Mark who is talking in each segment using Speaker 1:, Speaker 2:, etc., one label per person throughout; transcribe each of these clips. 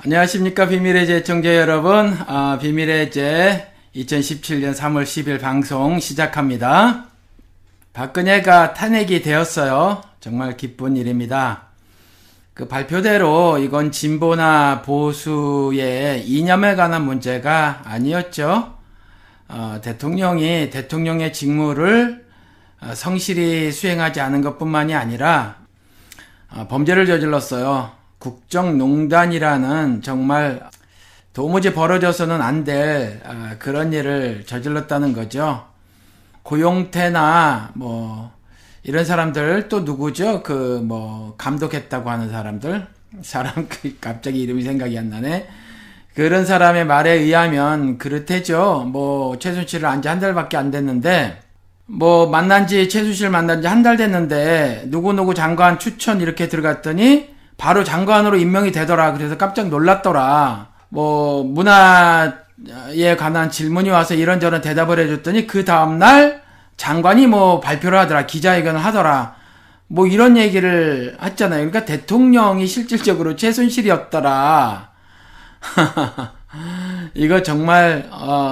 Speaker 1: 안녕하십니까 비밀의 제 애청자 여러분. 비밀의 제 2017년 3월 10일 방송 시작합니다. 박근혜가 탄핵이 되었어요. 정말 기쁜 일입니다. 그 발표대로 이건 진보나 보수의 이념에 관한 문제가 아니었죠. 대통령이 대통령의 직무를 성실히 수행하지 않은 것뿐만이 아니라 범죄를 저질렀어요. 국정농단이라는 정말 도무지 벌어져서는 안 될 그런 일을 저질렀다는 거죠. 고용태나 뭐 이런 사람들 또 누구죠? 감독했다고 하는 사람들 갑자기 이름이 생각이 안 나네. 그런 사람의 말에 의하면 그렇대죠. 최순실을 안 지 한 달밖에 안 됐는데 최순실 만난 지 한 달 됐는데 누구누구 장관 추천 이렇게 들어갔더니 바로 장관으로 임명이 되더라. 그래서 깜짝 놀랐더라. 문화에 관한 질문이 와서 이런저런 대답을 해줬더니 그 다음날 장관이 발표를 하더라. 기자회견을 하더라. 이런 얘기를 했잖아요. 그러니까 대통령이 실질적으로 최순실이었더라. 이거 정말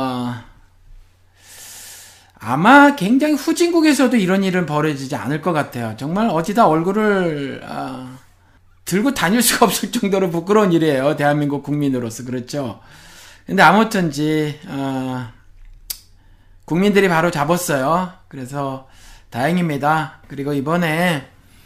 Speaker 1: 아마 굉장히 후진국에서도 이런 일은 벌어지지 않을 것 같아요. 정말 어디다 얼굴을 들고 다닐 수가 없을 정도로 부끄러운 일이에요. 대한민국 국민으로서. 그렇죠. 근데 아무튼지 국민들이 바로 잡았어요. 그래서 다행입니다. 그리고 이번에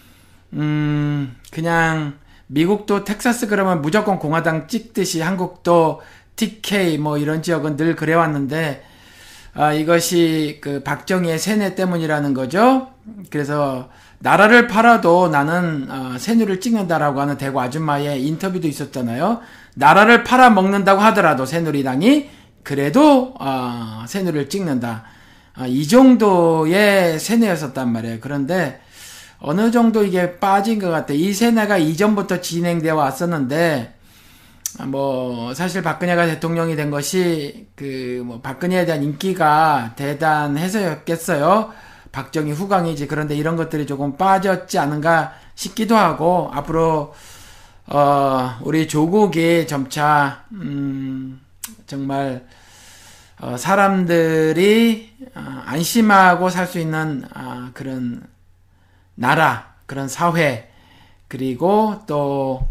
Speaker 1: 그냥 미국도 텍사스 그러면 무조건 공화당 찍듯이 한국도 TK 이런 지역은 늘 그래왔는데 이것이 그 박정희의 세뇌 때문이라는 거죠. 그래서 나라를 팔아도 나는 새누리를 찍는다라고 하는 대구 아줌마의 인터뷰도 있었잖아요. 나라를 팔아먹는다고 하더라도 새누리당이 그래도 새누리를 찍는다. 이 정도의 세뇌였었단 말이에요. 그런데 어느 정도 이게 빠진 것 같아요. 이 세뇌가 이전부터 진행되어 왔었는데 사실 박근혜가 대통령이 된 것이 박근혜에 대한 인기가 대단해서였겠어요. 박정희 후광이지. 그런데 이런 것들이 조금 빠졌지 않은가 싶기도 하고, 앞으로 우리 조국이 점차 정말 사람들이 안심하고 살 수 있는 그런 나라, 그런 사회, 그리고 또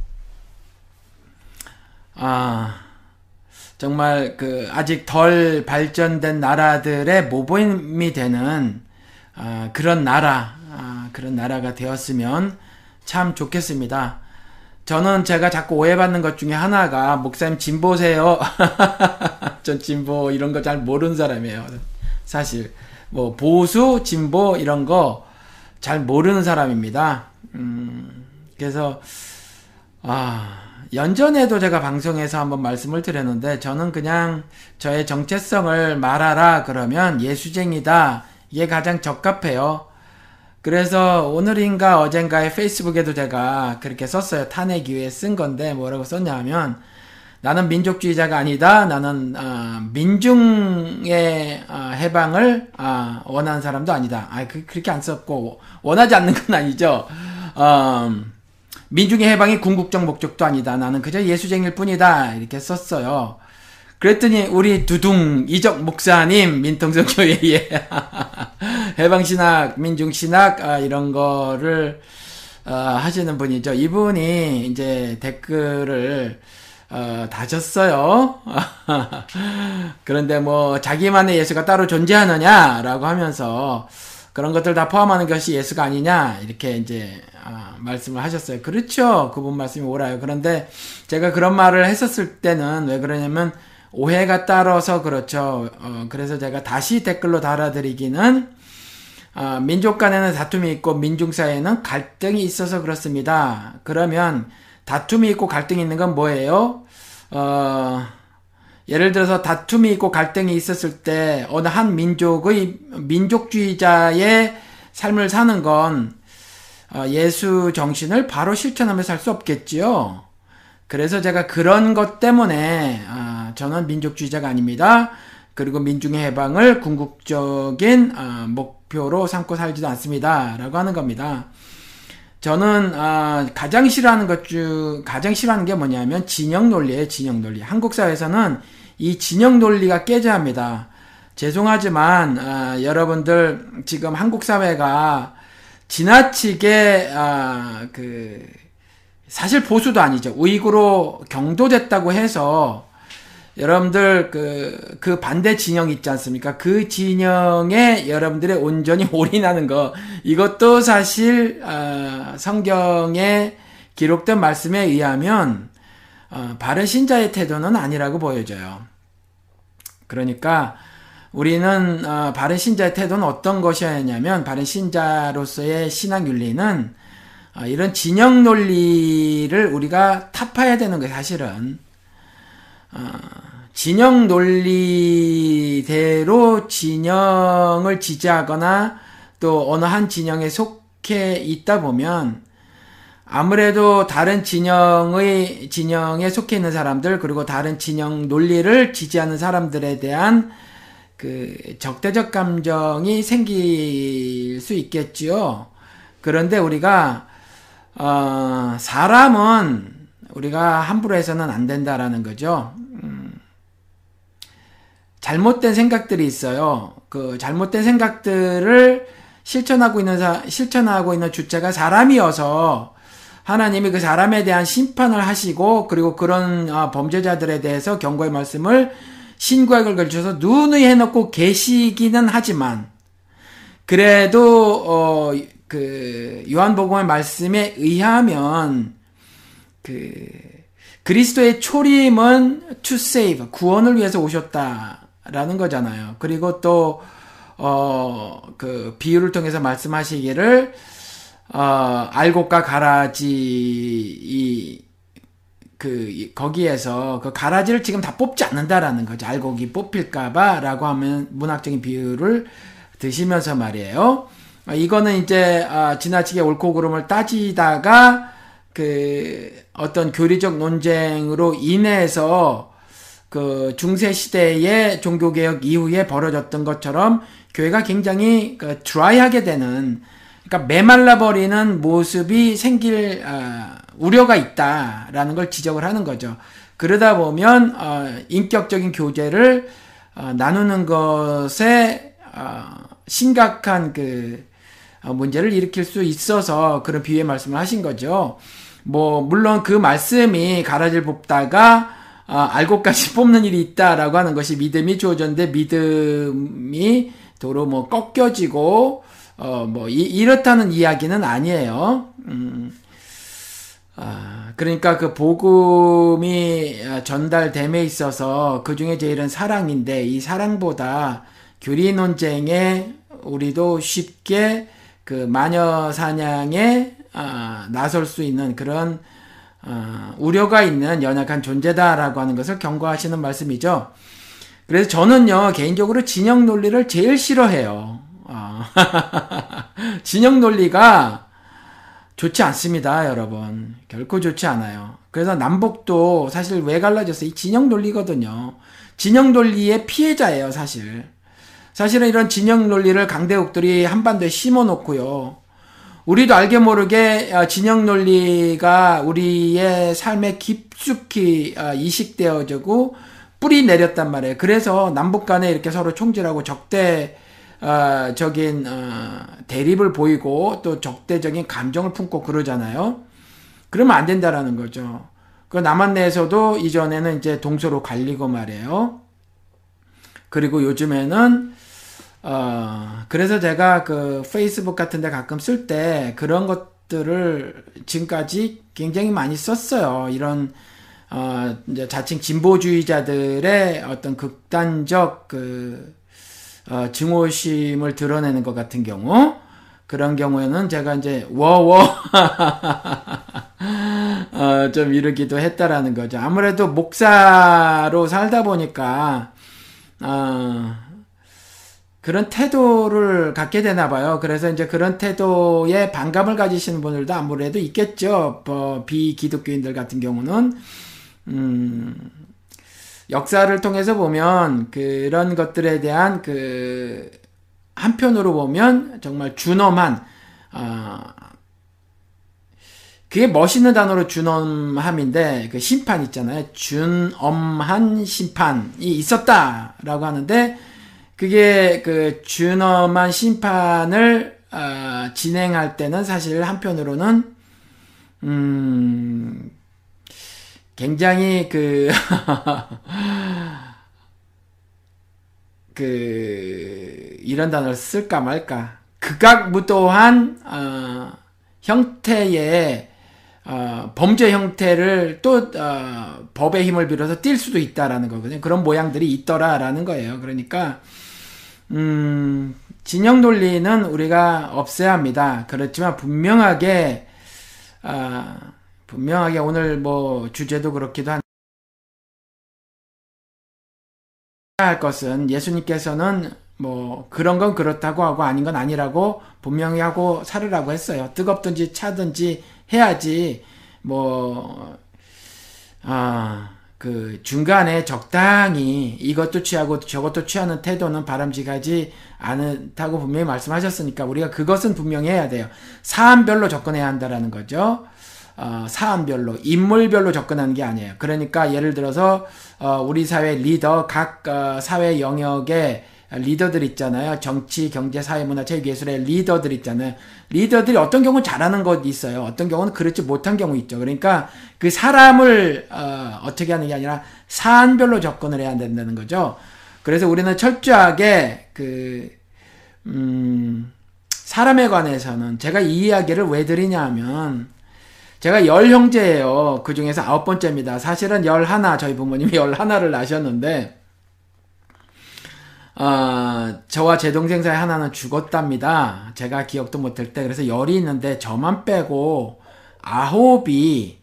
Speaker 1: 정말 아직 덜 발전된 나라들의 모범이 되는 그런 나라가 되었으면 참 좋겠습니다. 저는 제가 자꾸 오해받는 것 중에 하나가, 목사님 진보세요? 전 진보 이런 거 잘 모르는 사람이에요. 사실 보수, 진보 이런 거 잘 모르는 사람입니다. 그래서 연전에도 제가 방송에서 한번 말씀을 드렸는데, 저는 그냥 저의 정체성을 말하라 그러면 예수쟁이다. 이게 가장 적합해요. 그래서 오늘인가 어젠가에 페이스북에도 제가 그렇게 썼어요. 탄핵 이후에 쓴 건데 뭐라고 썼냐 하면, 나는 민족주의자가 아니다. 나는 민중의 해방을 원하는 사람도 아니다. 그렇게 안 썼고, 원하지 않는 건 아니죠. 민중의 해방이 궁극적 목적도 아니다. 나는 그저 예수쟁일 뿐이다. 이렇게 썼어요. 그랬더니 우리 두둥 이적 목사님, 민통성 교회에 해방신학, 민중신학 이런 거를 하시는 분이죠. 이분이 이제 댓글을 다셨어요. 그런데 자기만의 예수가 따로 존재하느냐라고 하면서 그런 것들 다 포함하는 것이 예수가 아니냐 이렇게 이제 말씀을 하셨어요. 그렇죠. 그분 말씀이 옳아요. 그런데 제가 그런 말을 했었을 때는 왜 그러냐면 오해가 따라서 그렇죠. 그래서 제가 다시 댓글로 달아드리기는, 민족 간에는 다툼이 있고 민중 사이에는 갈등이 있어서 그렇습니다. 그러면 다툼이 있고 갈등이 있는 건 뭐예요? 예를 들어서 다툼이 있고 갈등이 있었을 때 어느 한 민족의 민족주의자의 삶을 사는 건 예수 정신을 바로 실천하며 살 수 없겠지요. 그래서 제가 그런 것 때문에 저는 민족주의자가 아닙니다. 그리고 민중의 해방을 궁극적인 목표로 삼고 살지도 않습니다. 라고 하는 겁니다. 저는 가장 싫어하는 가장 싫어하는 게 뭐냐면 진영 논리예요. 진영 논리. 한국 사회에서는 이 진영 논리가 깨져야 합니다. 죄송하지만 여러분들 지금 한국 사회가 지나치게 사실 보수도 아니죠. 우익으로 경도됐다고 해서 여러분들 그 반대 진영 있지 않습니까? 그 진영에 여러분들의 온전히 올인하는 거, 이것도 사실 성경에 기록된 말씀에 의하면 바른 신자의 태도는 아니라고 보여져요. 그러니까 우리는 바른 신자의 태도는 어떤 것이어야 하냐면, 바른 신자로서의 신앙 윤리는 이런 진영 논리를 우리가 타파해야 되는 거예요. 사실은 진영 논리대로 진영을 지지하거나 또 어느 한 진영에 속해 있다 보면 아무래도 다른 진영에 속해 있는 사람들, 그리고 다른 진영 논리를 지지하는 사람들에 대한 적대적 감정이 생길 수 있겠지요. 그런데 우리가 사람은 우리가 함부로 해서는 안 된다라는 거죠. 잘못된 생각들이 있어요. 그 잘못된 생각들을 실천하고 있는 주체가 사람이어서 하나님이 그 사람에 대한 심판을 하시고, 그리고 그런 범죄자들에 대해서 경고의 말씀을 신구약을 걸쳐서 누누이 해놓고 계시기는 하지만, 그래도 요한복음의 말씀에 의하면 그리스도의 초림은 to save, 구원을 위해서 오셨다라는 거잖아요. 그리고 또 비유를 통해서 말씀하시기를 알곡과 가라지 거기에서 그 가라지를 지금 다 뽑지 않는다라는 거죠. 알곡이 뽑힐까봐라고 하면 문학적인 비유를 드시면서 말이에요. 이거는 이제 지나치게 옳고 그름을 따지다가 어떤 교리적 논쟁으로 인해서 중세 시대의 종교개혁 이후에 벌어졌던 것처럼 교회가 굉장히 드라이하게 되는, 그러니까 메말라버리는 모습이 생길 우려가 있다라는 걸 지적을 하는 거죠. 그러다 보면 인격적인 교제를 나누는 것에 심각한 문제를 일으킬 수 있어서 그런 비유의 말씀을 하신 거죠. 물론 그 말씀이 가라지를 뽑다가 알곡까지 뽑는 일이 있다라고 하는 것이 믿음이 주어졌는데, 믿음이 도로 꺾여지고 이렇다는 이야기는 아니에요. 그러니까 그 복음이 전달됨에 있어서 그 중에 제일은 사랑인데, 이 사랑보다 교리 논쟁에 우리도 쉽게 마녀 사냥에 나설 수 있는 그런 우려가 있는 연약한 존재다라고 하는 것을 경고하시는 말씀이죠. 그래서 저는요, 개인적으로 진영 논리를 제일 싫어해요. 진영 논리가 좋지 않습니다, 여러분. 결코 좋지 않아요. 그래서 남북도 사실 왜 갈라졌어요? 이 진영 논리거든요. 진영 논리의 피해자예요, 사실은 이런 진영 논리를 강대국들이 한반도에 심어놓고요. 우리도 알게 모르게 진영 논리가 우리의 삶에 깊숙이 이식되어지고 뿌리 내렸단 말이에요. 그래서 남북 간에 이렇게 서로 총질하고 적대적인 대립을 보이고 또 적대적인 감정을 품고 그러잖아요. 그러면 안 된다라는 거죠. 그 남한 내에서도 이전에는 이제 동서로 갈리고 말이에요. 그리고 요즘에는 그래서 제가 페이스북 같은 데 가끔 쓸 때 그런 것들을 지금까지 굉장히 많이 썼어요. 이런 이제 자칭 진보주의자들의 어떤 극단적 증오심을 드러내는 것 같은 경우, 그런 경우에는 제가 이제 좀 이러기도 했다라는 거죠. 아무래도 목사로 살다 보니까 그런 태도를 갖게 되나 봐요. 그래서 이제 그런 태도에 반감을 가지시는 분들도 아무래도 있겠죠. 비기독교인들 같은 경우는 역사를 통해서 보면 그런 것들에 대한 한편으로 보면 정말 준엄한 그게 멋있는 단어로 준엄함인데, 그 심판 있잖아요. 준엄한 심판이 있었다라고 하는데, 그게 그 준엄한 심판을 진행할 때는 사실 한편으로는 굉장히 이런 단어를 쓸까 말까, 극악무도한 형태의 범죄 형태를 또 법의 힘을 빌어서 띌 수도 있다라는 거거든요. 그런 모양들이 있더라라는 거예요. 그러니까 진영 논리는 우리가 없애야 합니다. 그렇지만 분명하게 오늘 뭐 주제도 그렇기도 한데, 할 것은 예수님께서는 뭐 그런 건 그렇다고 하고 아닌 건 아니라고 분명히 하고 살으라고 했어요. 뜨겁든지 차든지 해야지 그 중간에 적당히 이것도 취하고 저것도 취하는 태도는 바람직하지 않다고 분명히 말씀하셨으니까 우리가 그것은 분명히 해야 돼요. 사안별로 접근해야 한다라는 거죠. 사안별로, 인물별로 접근하는 게 아니에요. 그러니까 예를 들어서 우리 사회 리더, 각 사회 영역의 리더들 있잖아요. 정치, 경제, 사회, 문화, 체육, 예술의 리더들 있잖아요. 리더들이 어떤 경우는 잘하는 것 있어요. 어떤 경우는 그렇지 못한 경우 있죠. 그러니까 그 사람을 어떻게 하는 게 아니라 사안별로 접근을 해야 된다는 거죠. 그래서 우리는 철저하게 사람에 관해서는, 제가 이 이야기를 왜 드리냐 하면, 제가 10형제예요. 그 중에서 9번째입니다. 사실은 11, 저희 부모님이 11을 낳으셨는데, 저와 제 동생 사이 하나는 죽었답니다. 제가 기억도 못할 때. 그래서 10이 있는데, 저만 빼고 9이,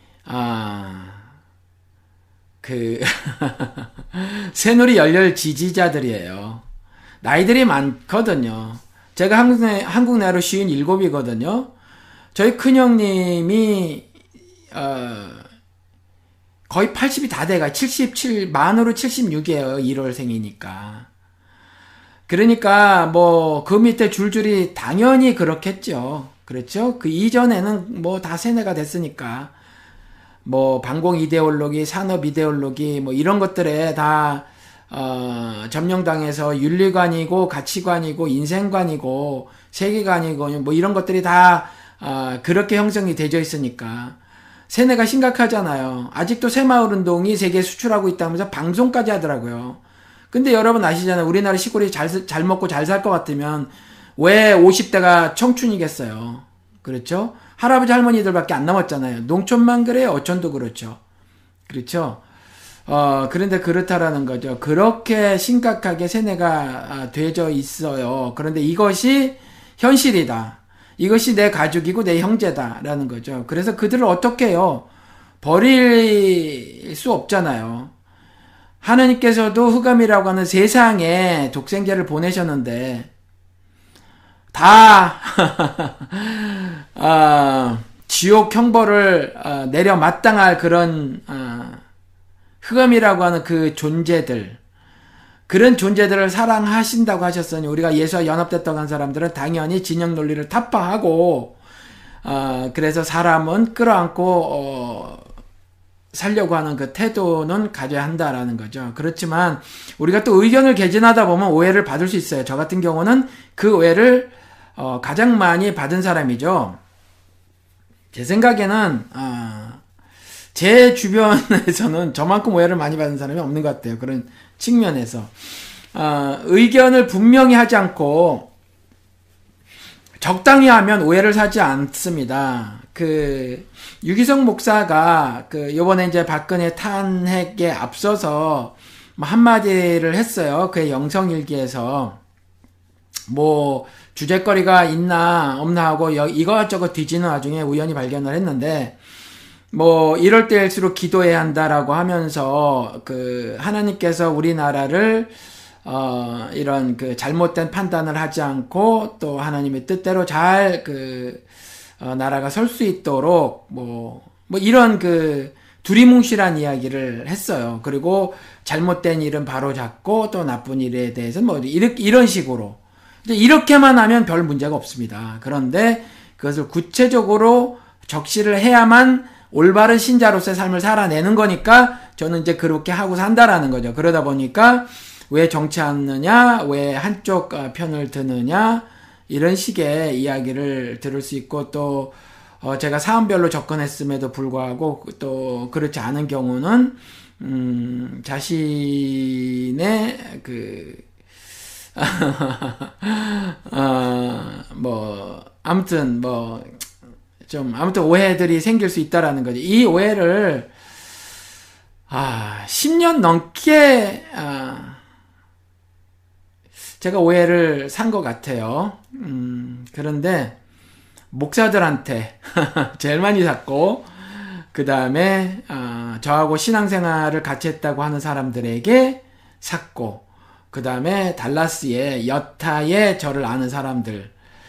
Speaker 1: 새누리 열렬 지지자들이에요. 나이들이 많거든요. 제가 한국 나이로 57이거든요. 저희 큰형님이 거의 80이 다 돼가 77, 만으로 76이에요. 1월생이니까. 그러니까 뭐 그 밑에 줄줄이 당연히 그렇겠죠. 그렇죠? 그 이전에는 뭐 다 세뇌가 됐으니까 뭐 반공 이데올로기, 산업 이데올로기 뭐 이런 것들에 다 점령당해서 윤리관이고 가치관이고 인생관이고 세계관이고 뭐 이런 것들이 다 그렇게 형성이 되어 있으니까 세뇌가 심각하잖아요. 아직도 새마을운동이 세계에 수출하고 있다면서 방송까지 하더라고요. 근데 여러분 아시잖아요. 우리나라 시골이 잘 먹고 잘 살 것 같으면 왜 50대가 청춘이겠어요. 그렇죠? 할아버지 할머니들밖에 안 남았잖아요. 농촌만 그래요. 어촌도 그렇죠. 그렇죠? 그런데 그렇다라는 거죠. 그렇게 심각하게 세뇌가 되어 있어요. 그런데 이것이 현실이다. 이것이 내 가족이고 내 형제다라는 거죠. 그래서 그들을 어떻게 해요? 버릴 수 없잖아요. 하나님께서도 흑암이라고 하는 세상에 독생자를 보내셨는데 다 지옥 형벌을 내려 마땅할 그런 흑암이라고 하는 그 존재들, 그런 존재들을 사랑하신다고 하셨으니 우리가 예수와 연합됐다고 한 사람들은 당연히 진영 논리를 타파하고 그래서 사람은 끌어안고 살려고 하는 그 태도는 가져야 한다라는 거죠. 그렇지만 우리가 또 의견을 개진하다 보면 오해를 받을 수 있어요. 저 같은 경우는 그 오해를 가장 많이 받은 사람이죠. 제 생각에는 제 주변에서는 저만큼 오해를 많이 받은 사람이 없는 것 같아요. 그런 측면에서 의견을 분명히 하지 않고 적당히 하면 오해를 사지 않습니다. 유기성 목사가 요번에 이제 박근혜 탄핵에 앞서서 한마디를 했어요. 그의 영성일기에서 뭐 주제거리가 있나 없나 하고 이것저것 뒤지는 와중에 우연히 발견을 했는데 뭐 이럴 때일수록 기도해야 한다라고 하면서 하나님께서 우리나라를 이런 잘못된 판단을 하지 않고 또 하나님의 뜻대로 잘 나라가 설 수 있도록 뭐 이런 두리뭉실한 이야기를 했어요. 그리고 잘못된 일은 바로 잡고 또 나쁜 일에 대해서 뭐 이런 식으로 이제 이렇게만 하면 별 문제가 없습니다. 그런데 그것을 구체적으로 적시를 해야만 올바른 신자로서의 삶을 살아내는 거니까 저는 이제 그렇게 하고 산다라는 거죠. 그러다 보니까 왜 정치하느냐, 왜 한쪽 편을 드느냐, 이런 식의 이야기를 들을 수 있고, 또 제가 사안별로 접근했음에도 불구하고 또 그렇지 않은 경우는 자신의 아무튼 오해들이 생길 수 있다라는 거지. 이 오해를 10년 넘게 제가 오해를 산 것 같아요. 그런데 목사들한테 제일 많이 샀고, 그 다음에 저하고 신앙생활을 같이 했다고 하는 사람들에게 샀고, 그 다음에 달라스의 여타의 저를 아는 사람들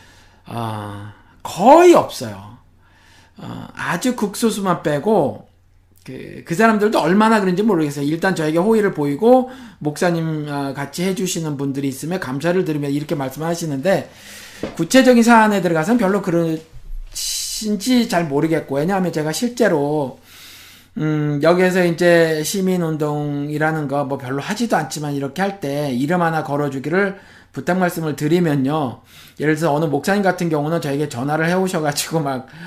Speaker 1: 거의 없어요. 아주 극소수만 빼고 그 사람들도 얼마나 그런지 모르겠어요. 일단 저에게 호의를 보이고 목사님 같이 해주시는 분들이 있으면 감사를 드리며 이렇게 말씀하시는데, 구체적인 사안에 들어가서는 별로 그러신지 잘 모르겠고, 왜냐하면 제가 실제로 여기에서 이제 시민운동이라는 거 뭐 별로 하지도 않지만 이렇게 할 때 이름 하나 걸어주기를 부탁 말씀을 드리면요, 예를 들어서 어느 목사님 같은 경우는 저에게 전화를 해오셔가지고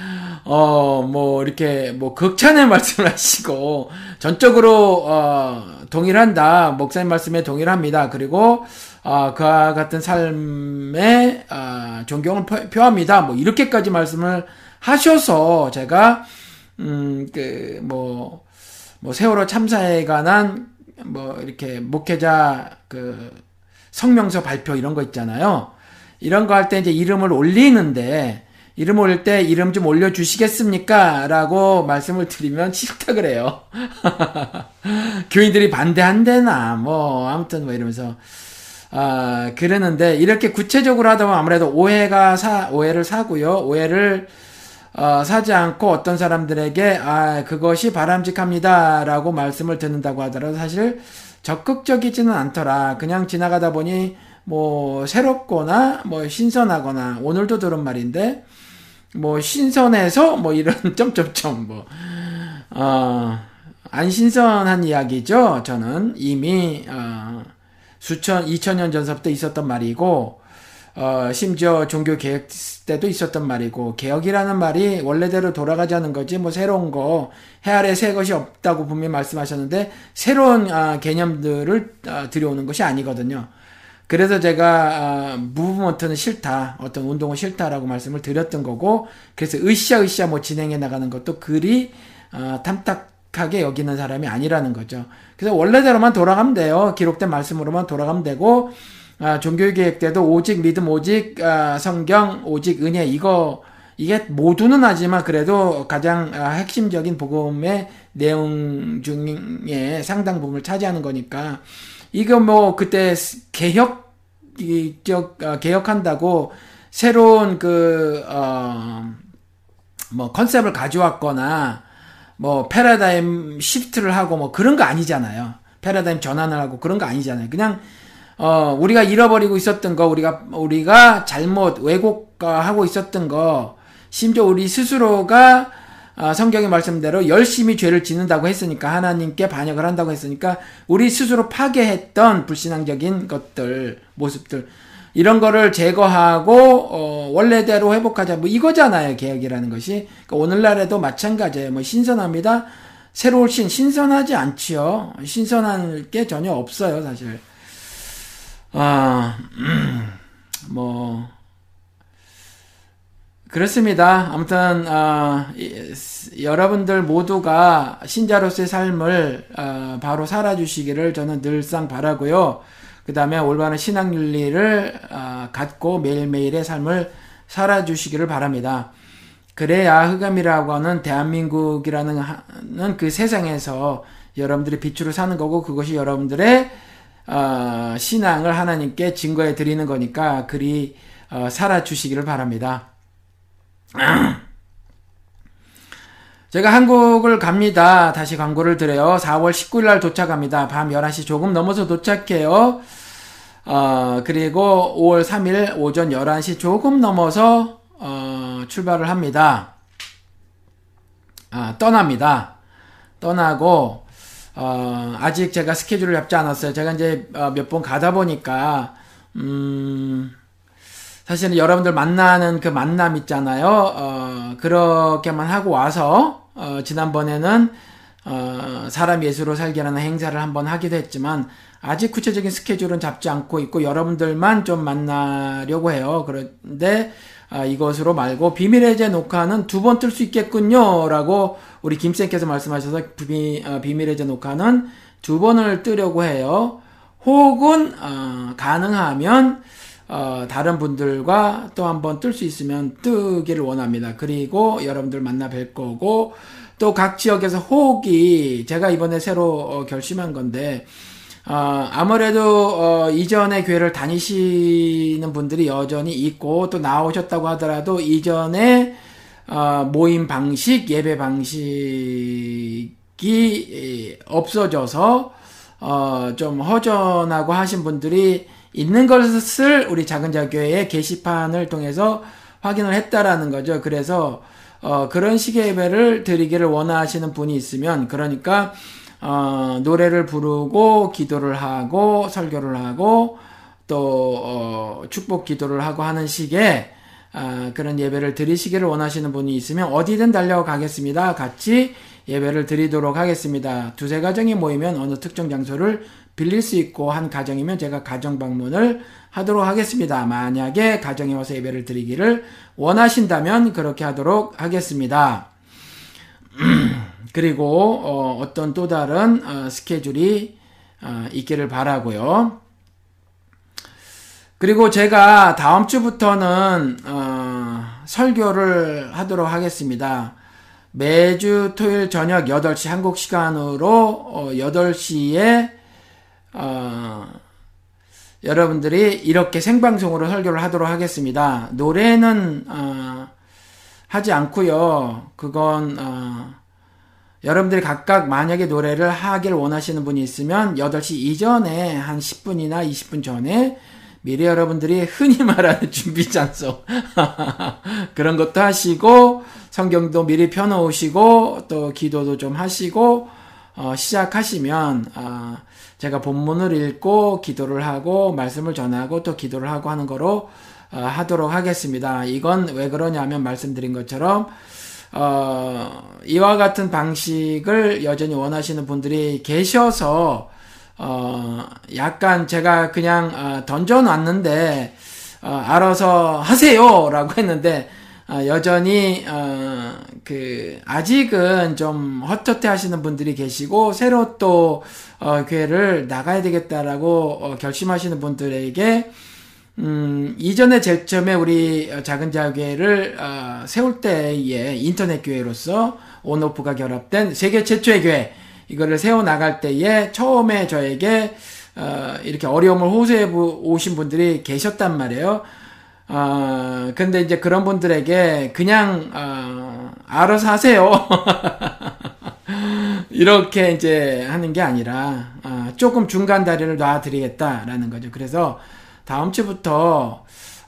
Speaker 1: 이렇게 극찬의 말씀을 하시고, 전적으로 동의를 한다, 목사님 말씀에 동의를 합니다, 그리고 그와 같은 삶에 존경을 표합니다, 이렇게까지 말씀을 하셔서 제가 세월호 참사에 관한 이렇게 목회자 성명서 발표 이런 거 있잖아요. 이런 거 할 때 이제 이름을 올리는데, 이름 올릴 때 이름 좀 올려주시겠습니까? 라고 말씀을 드리면 싫다 그래요. 교인들이 반대한대나, 아무튼 이러면서. 그러는데, 이렇게 구체적으로 하다 보면 아무래도 오해를 사고요. 오해를, 사지 않고 어떤 사람들에게, 그것이 바람직합니다. 라고 말씀을 듣는다고 하더라도 사실 적극적이지는 않더라. 그냥 지나가다 보니, 새롭거나, 신선하거나, 오늘도 들은 말인데, 신선해서, 이런, 안 신선한 이야기죠. 저는 이미, 2000년 전서부터 있었던 말이고, 심지어 종교개혁 때도 있었던 말이고, 개혁이라는 말이 원래대로 돌아가자는 거지, 새로운 거, 해 아래 새 것이 없다고 분명히 말씀하셨는데, 새로운, 개념들을, 들여오는 것이 아니거든요. 그래서 제가 무브먼트는 싫다, 어떤 운동은 싫다라고 말씀을 드렸던 거고, 그래서 으쌰 진행해 나가는 것도 그리 탐탁하게 여기는 사람이 아니라는 거죠. 그래서 원래대로만 돌아가면 돼요. 기록된 말씀으로만 돌아가면 되고, 종교개혁 때도 오직 믿음, 오직 성경, 오직 은혜, 이게 모두는 아니지만 그래도 가장 핵심적인 복음의 내용 중에 상당 부분을 차지하는 거니까, 이거 그때 개혁한다고 새로운 컨셉을 가져왔거나, 패러다임 시프트를 하고 그런 거 아니잖아요. 패러다임 전환을 하고 그런 거 아니잖아요. 그냥, 우리가 잃어버리고 있었던 거, 우리가 잘못 왜곡하고 있었던 거, 심지어 우리 스스로가 성경의 말씀대로 열심히 죄를 짓는다고 했으니까, 하나님께 반역을 한다고 했으니까 우리 스스로 파괴했던 불신앙적인 것들, 모습들, 이런 거를 제거하고 원래대로 회복하자, 이거잖아요, 개혁이라는 것이. 그러니까 오늘날에도 마찬가지예요. 신선합니다. 새로운 신선하지 않지요. 신선한 게 전혀 없어요, 사실. 그렇습니다. 아무튼 여러분들 모두가 신자로서의 삶을 바로 살아주시기를 저는 늘상 바라고요. 그 다음에 올바른 신앙윤리를 갖고 매일매일의 삶을 살아주시기를 바랍니다. 그래야 흑암이라고 하는 대한민국이라는 그 세상에서 여러분들이 빛으로 사는 거고, 그것이 여러분들의 신앙을 하나님께 증거해 드리는 거니까 그리 살아주시기를 바랍니다. 제가 한국을 갑니다. 다시 광고를 드려요. 4월 19일 날 도착합니다. 밤 11시 조금 넘어서 도착해요. 그리고 5월 3일 오전 11시 조금 넘어서 출발을 합니다. 떠납니다. 떠나고 아직 제가 스케줄을 잡지 않았어요. 제가 이제 몇 번 가다 보니까 사실은 여러분들 만나는 그 만남 있잖아요. 그렇게만 하고 와서 지난번에는 사람 예수로 살기라는 행사를 한번 하기도 했지만 아직 구체적인 스케줄은 잡지 않고 있고 여러분들만 좀 만나려고 해요. 그런데 이것으로 말고 비밀의 제 녹화는 2번 뜰 수 있겠군요 라고 우리 김쌤께서 말씀하셔서 비밀의 제 녹화는 2번을 뜨려고 해요. 혹은 가능하면 다른 분들과 또 한번 뜰 수 있으면 뜨기를 원합니다. 그리고 여러분들 만나 뵐 거고 또 각 지역에서 혹이 제가 이번에 새로 결심한 건데 아무래도 이전에 교회를 다니시는 분들이 여전히 있고 또 나오셨다고 하더라도 이전에 모임 방식, 예배 방식이 없어져서 좀 허전하고 하신 분들이 있는 것을 우리 작은 자교회의 게시판을 통해서 확인을 했다라는 거죠. 그래서 그런 식의 예배를 드리기를 원하시는 분이 있으면 그러니까 노래를 부르고 기도를 하고 설교를 하고 또 축복 기도를 하고 하는 식의 그런 예배를 드리시기를 원하시는 분이 있으면 어디든 달려가겠습니다. 같이 예배를 드리도록 하겠습니다. 2-3 가정이 모이면 어느 특정 장소를 빌릴 수 있고 한 가정이면 제가 가정 방문을 하도록 하겠습니다. 만약에 가정에 와서 예배를 드리기를 원하신다면 그렇게 하도록 하겠습니다. 그리고 어떤 또 다른 스케줄이 있기를 바라고요. 그리고 제가 다음 주부터는 설교를 하도록 하겠습니다. 매주 토요일 저녁 8시 한국 시간으로 8시에 여러분들이 이렇게 생방송으로 설교를 하도록 하겠습니다. 노래는 하지 않고요. 그건 여러분들이 각각 만약에 노래를 하길 원하시는 분이 있으면 8시 이전에 한 10분이나 20분 전에 미리 여러분들이 흔히 말하는 준비 장소 그런 것도 하시고 성경도 미리 펴놓으시고 또 기도도 좀 하시고 시작하시면 제가 본문을 읽고 기도를 하고 말씀을 전하고 또 기도를 하고 하는 거로 하도록 하겠습니다. 이건 왜 그러냐면 말씀드린 것처럼 이와 같은 방식을 여전히 원하시는 분들이 계셔서 약간 제가 그냥 던져놨는데 알아서 하세요 라고 했는데 여전히 아직은 좀 헛헛해 하시는 분들이 계시고 새로 또 교회를 나가야 되겠다라고 결심하시는 분들에게 이전에 제일 처음에 우리 작은 자교회를 세울 때에 인터넷 교회로서 온오프가 결합된 세계 최초의 교회 이거를 세워 나갈 때에 처음에 저에게 이렇게 어려움을 호소해 오신 분들이 계셨단 말이에요. 근데 이제 그런 분들에게 그냥 알아서 하세요. 이렇게 이제 하는 게 아니라 조금 중간 다리를 놔드리겠다라는 거죠. 그래서 다음 주부터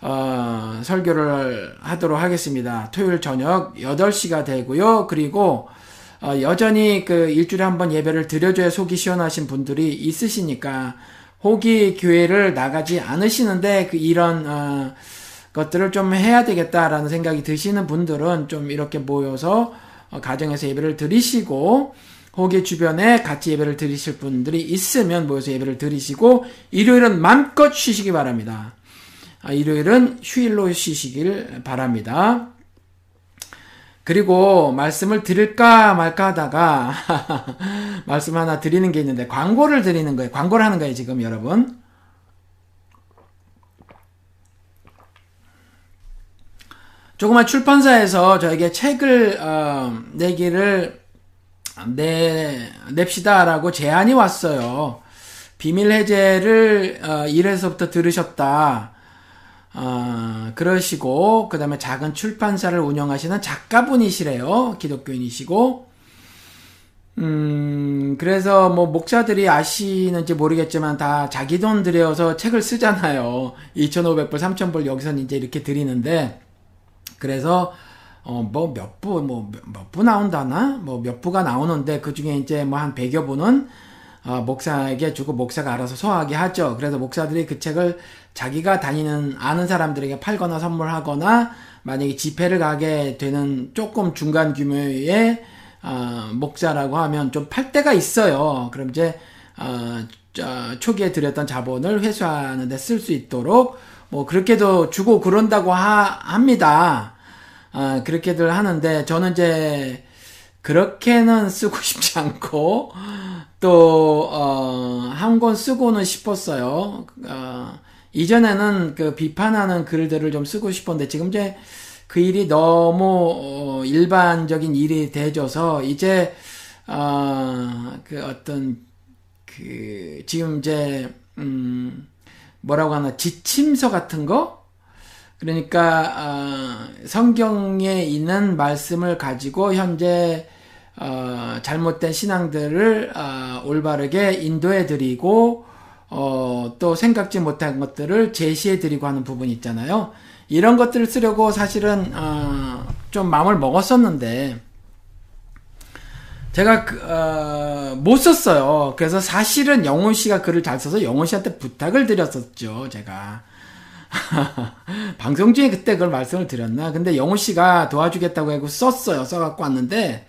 Speaker 1: 설교를 하도록 하겠습니다. 토요일 저녁 8시가 되고요. 그리고 여전히 일주일에 한 번 예배를 드려줘야 속이 시원하신 분들이 있으시니까 혹이 교회를 나가지 않으시는데 이런 것들을 좀 해야 되겠다라는 생각이 드시는 분들은 좀 이렇게 모여서 가정에서 예배를 드리시고 혹이 주변에 같이 예배를 드리실 분들이 있으면 모여서 예배를 드리시고 일요일은 마음껏 쉬시기 바랍니다. 일요일은 휴일로 쉬시길 바랍니다. 그리고 말씀을 드릴까 말까 하다가 말씀 하나 드리는 게 있는데 광고를 드리는 거예요. 광고를 하는 거예요 지금 여러분. 조그만 출판사에서 저에게 책을 냅시다라고 제안이 왔어요. 비밀 해제를 1회서부터 들으셨다. 그러시고 그 다음에 작은 출판사를 운영하시는 작가분이시래요. 기독교인이시고 그래서 뭐 목사들이 아시는지 모르겠지만 다 자기 돈 들여서 책을 쓰잖아요. 2,500불 3,000불 여기서는 이제 이렇게 드리는데 그래서 뭐 몇 부 나온다나? 뭐 몇 부가 나오는데, 그 중에 이제 뭐 한 100여 부는, 목사에게 주고 목사가 알아서 소화하게 하죠. 그래서 목사들이 그 책을 자기가 아는 사람들에게 팔거나 선물하거나, 만약에 집회를 가게 되는 조금 중간 규모의, 목사라고 하면 좀 팔 때가 있어요. 그럼 이제, 초기에 들였던 자본을 회수하는 데 쓸 수 있도록, 뭐, 그렇게도 주고 그런다고 합니다. 그렇게들 하는데, 저는 이제, 그렇게는 쓰고 싶지 않고, 또, 한 권 쓰고는 싶었어요. 이전에는 그 비판하는 글들을 좀 쓰고 싶었는데, 지금 이제 그 일이 너무, 일반적인 일이 돼져서, 이제, 지금 이제, 뭐라고 하나, 지침서 같은 거? 그러니까, 성경에 있는 말씀을 가지고 현재, 잘못된 신앙들을, 올바르게 인도해드리고, 또 생각지 못한 것들을 제시해드리고 하는 부분이 있잖아요. 이런 것들을 쓰려고 사실은, 좀 마음을 먹었었는데, 제가 못 썼어요. 그래서 사실은 영훈 씨가 글을 잘 써서 영훈 씨한테 부탁을 드렸었죠, 제가. 방송 중에 그때 그걸 말씀을 드렸나? 근데 영훈 씨가 도와주겠다고 하고 썼어요. 써갖고 왔는데,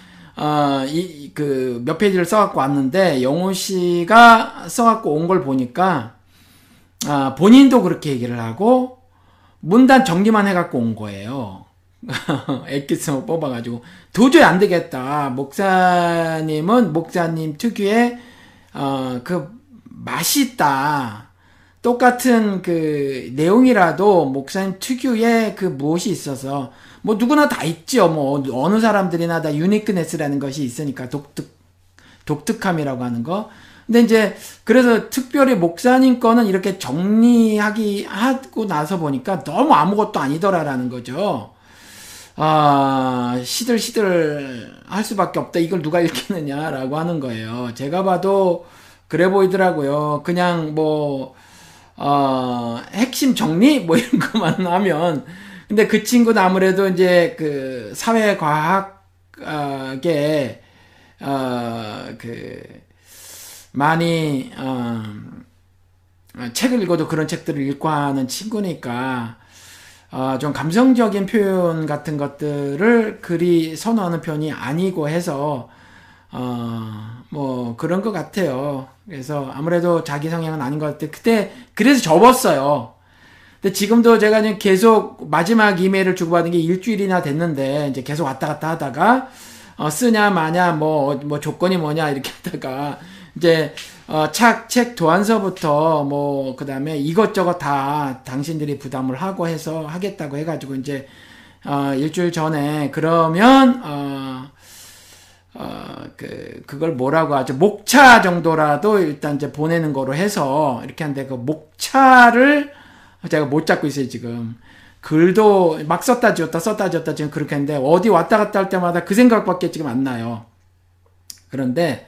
Speaker 1: 몇 페이지를 써갖고 왔는데, 영훈 씨가 써갖고 온 걸 보니까, 본인도 그렇게 얘기를 하고, 문단 정리만 해갖고 온 거예요. 엑기스를 뽑아가지고 도저히 안 되겠다. 목사님은 목사님 특유의 그 맛이 있다. 똑같은 그 내용이라도 목사님 특유의 그 무엇이 있어서 뭐 누구나 다 있죠. 뭐 어느 사람들이나 다 유니크네스라는 것이 있으니까 독특함이라고 하는 거. 근데 이제 그래서 특별히 목사님 거는 이렇게 하고 나서 보니까 너무 아무것도 아니더라라는 거죠. 시들 할 수밖에 없다. 이걸 누가 읽겠느냐라고 하는 거예요. 제가 봐도 그래 보이더라고요. 그냥 핵심 정리? 뭐 이런 것만 하면. 근데 그 친구는 아무래도 이제 그 사회과학에, 많이, 책을 읽어도 그런 책들을 읽고 하는 친구니까, 좀 감성적인 표현 같은 것들을 글이 선호하는 편이 아니고 해서, 뭐, 그런 것 같아요. 그래서 아무래도 자기 성향은 아닌 것 같아요. 그래서 접었어요. 근데 지금도 제가 이제 계속 마지막 이메일을 주고받은 게 일주일이나 됐는데, 이제 계속 왔다 갔다 하다가, 쓰냐, 마냐, 뭐 조건이 뭐냐, 이렇게 하다가, 이제, 책 도안서부터 그 다음에 이것저것 다 당신들이 부담을 하고 해서 하겠다고 해가지고 이제, 일주일 전에 그러면, 그걸 뭐라고 하죠? 목차 정도라도 일단 이제 보내는 거로 해서 이렇게 하는데 그 목차를 제가 못 잡고 있어요, 지금. 글도 막 썼다 지웠다 지금 그렇게 했는데 어디 왔다 갔다 할 때마다 그 생각밖에 지금 안 나요. 그런데,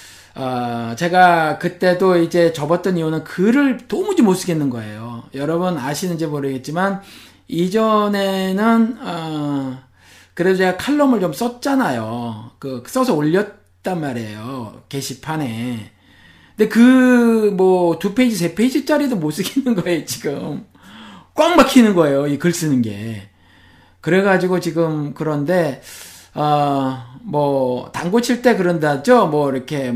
Speaker 1: 제가 그때도 이제 접었던 이유는 글을 도무지 못 쓰겠는 거예요. 여러분 아시는지 모르겠지만, 이전에는, 그래도 제가 칼럼을 좀 썼잖아요. 써서 올렸단 말이에요. 게시판에. 근데 2페이지, 3페이지짜리도 못 쓰겠는 거예요, 지금. 꽉 막히는 거예요, 이 글 쓰는 게. 그래가지고 지금 그런데, 당구 칠 때 그런다죠? 이렇게,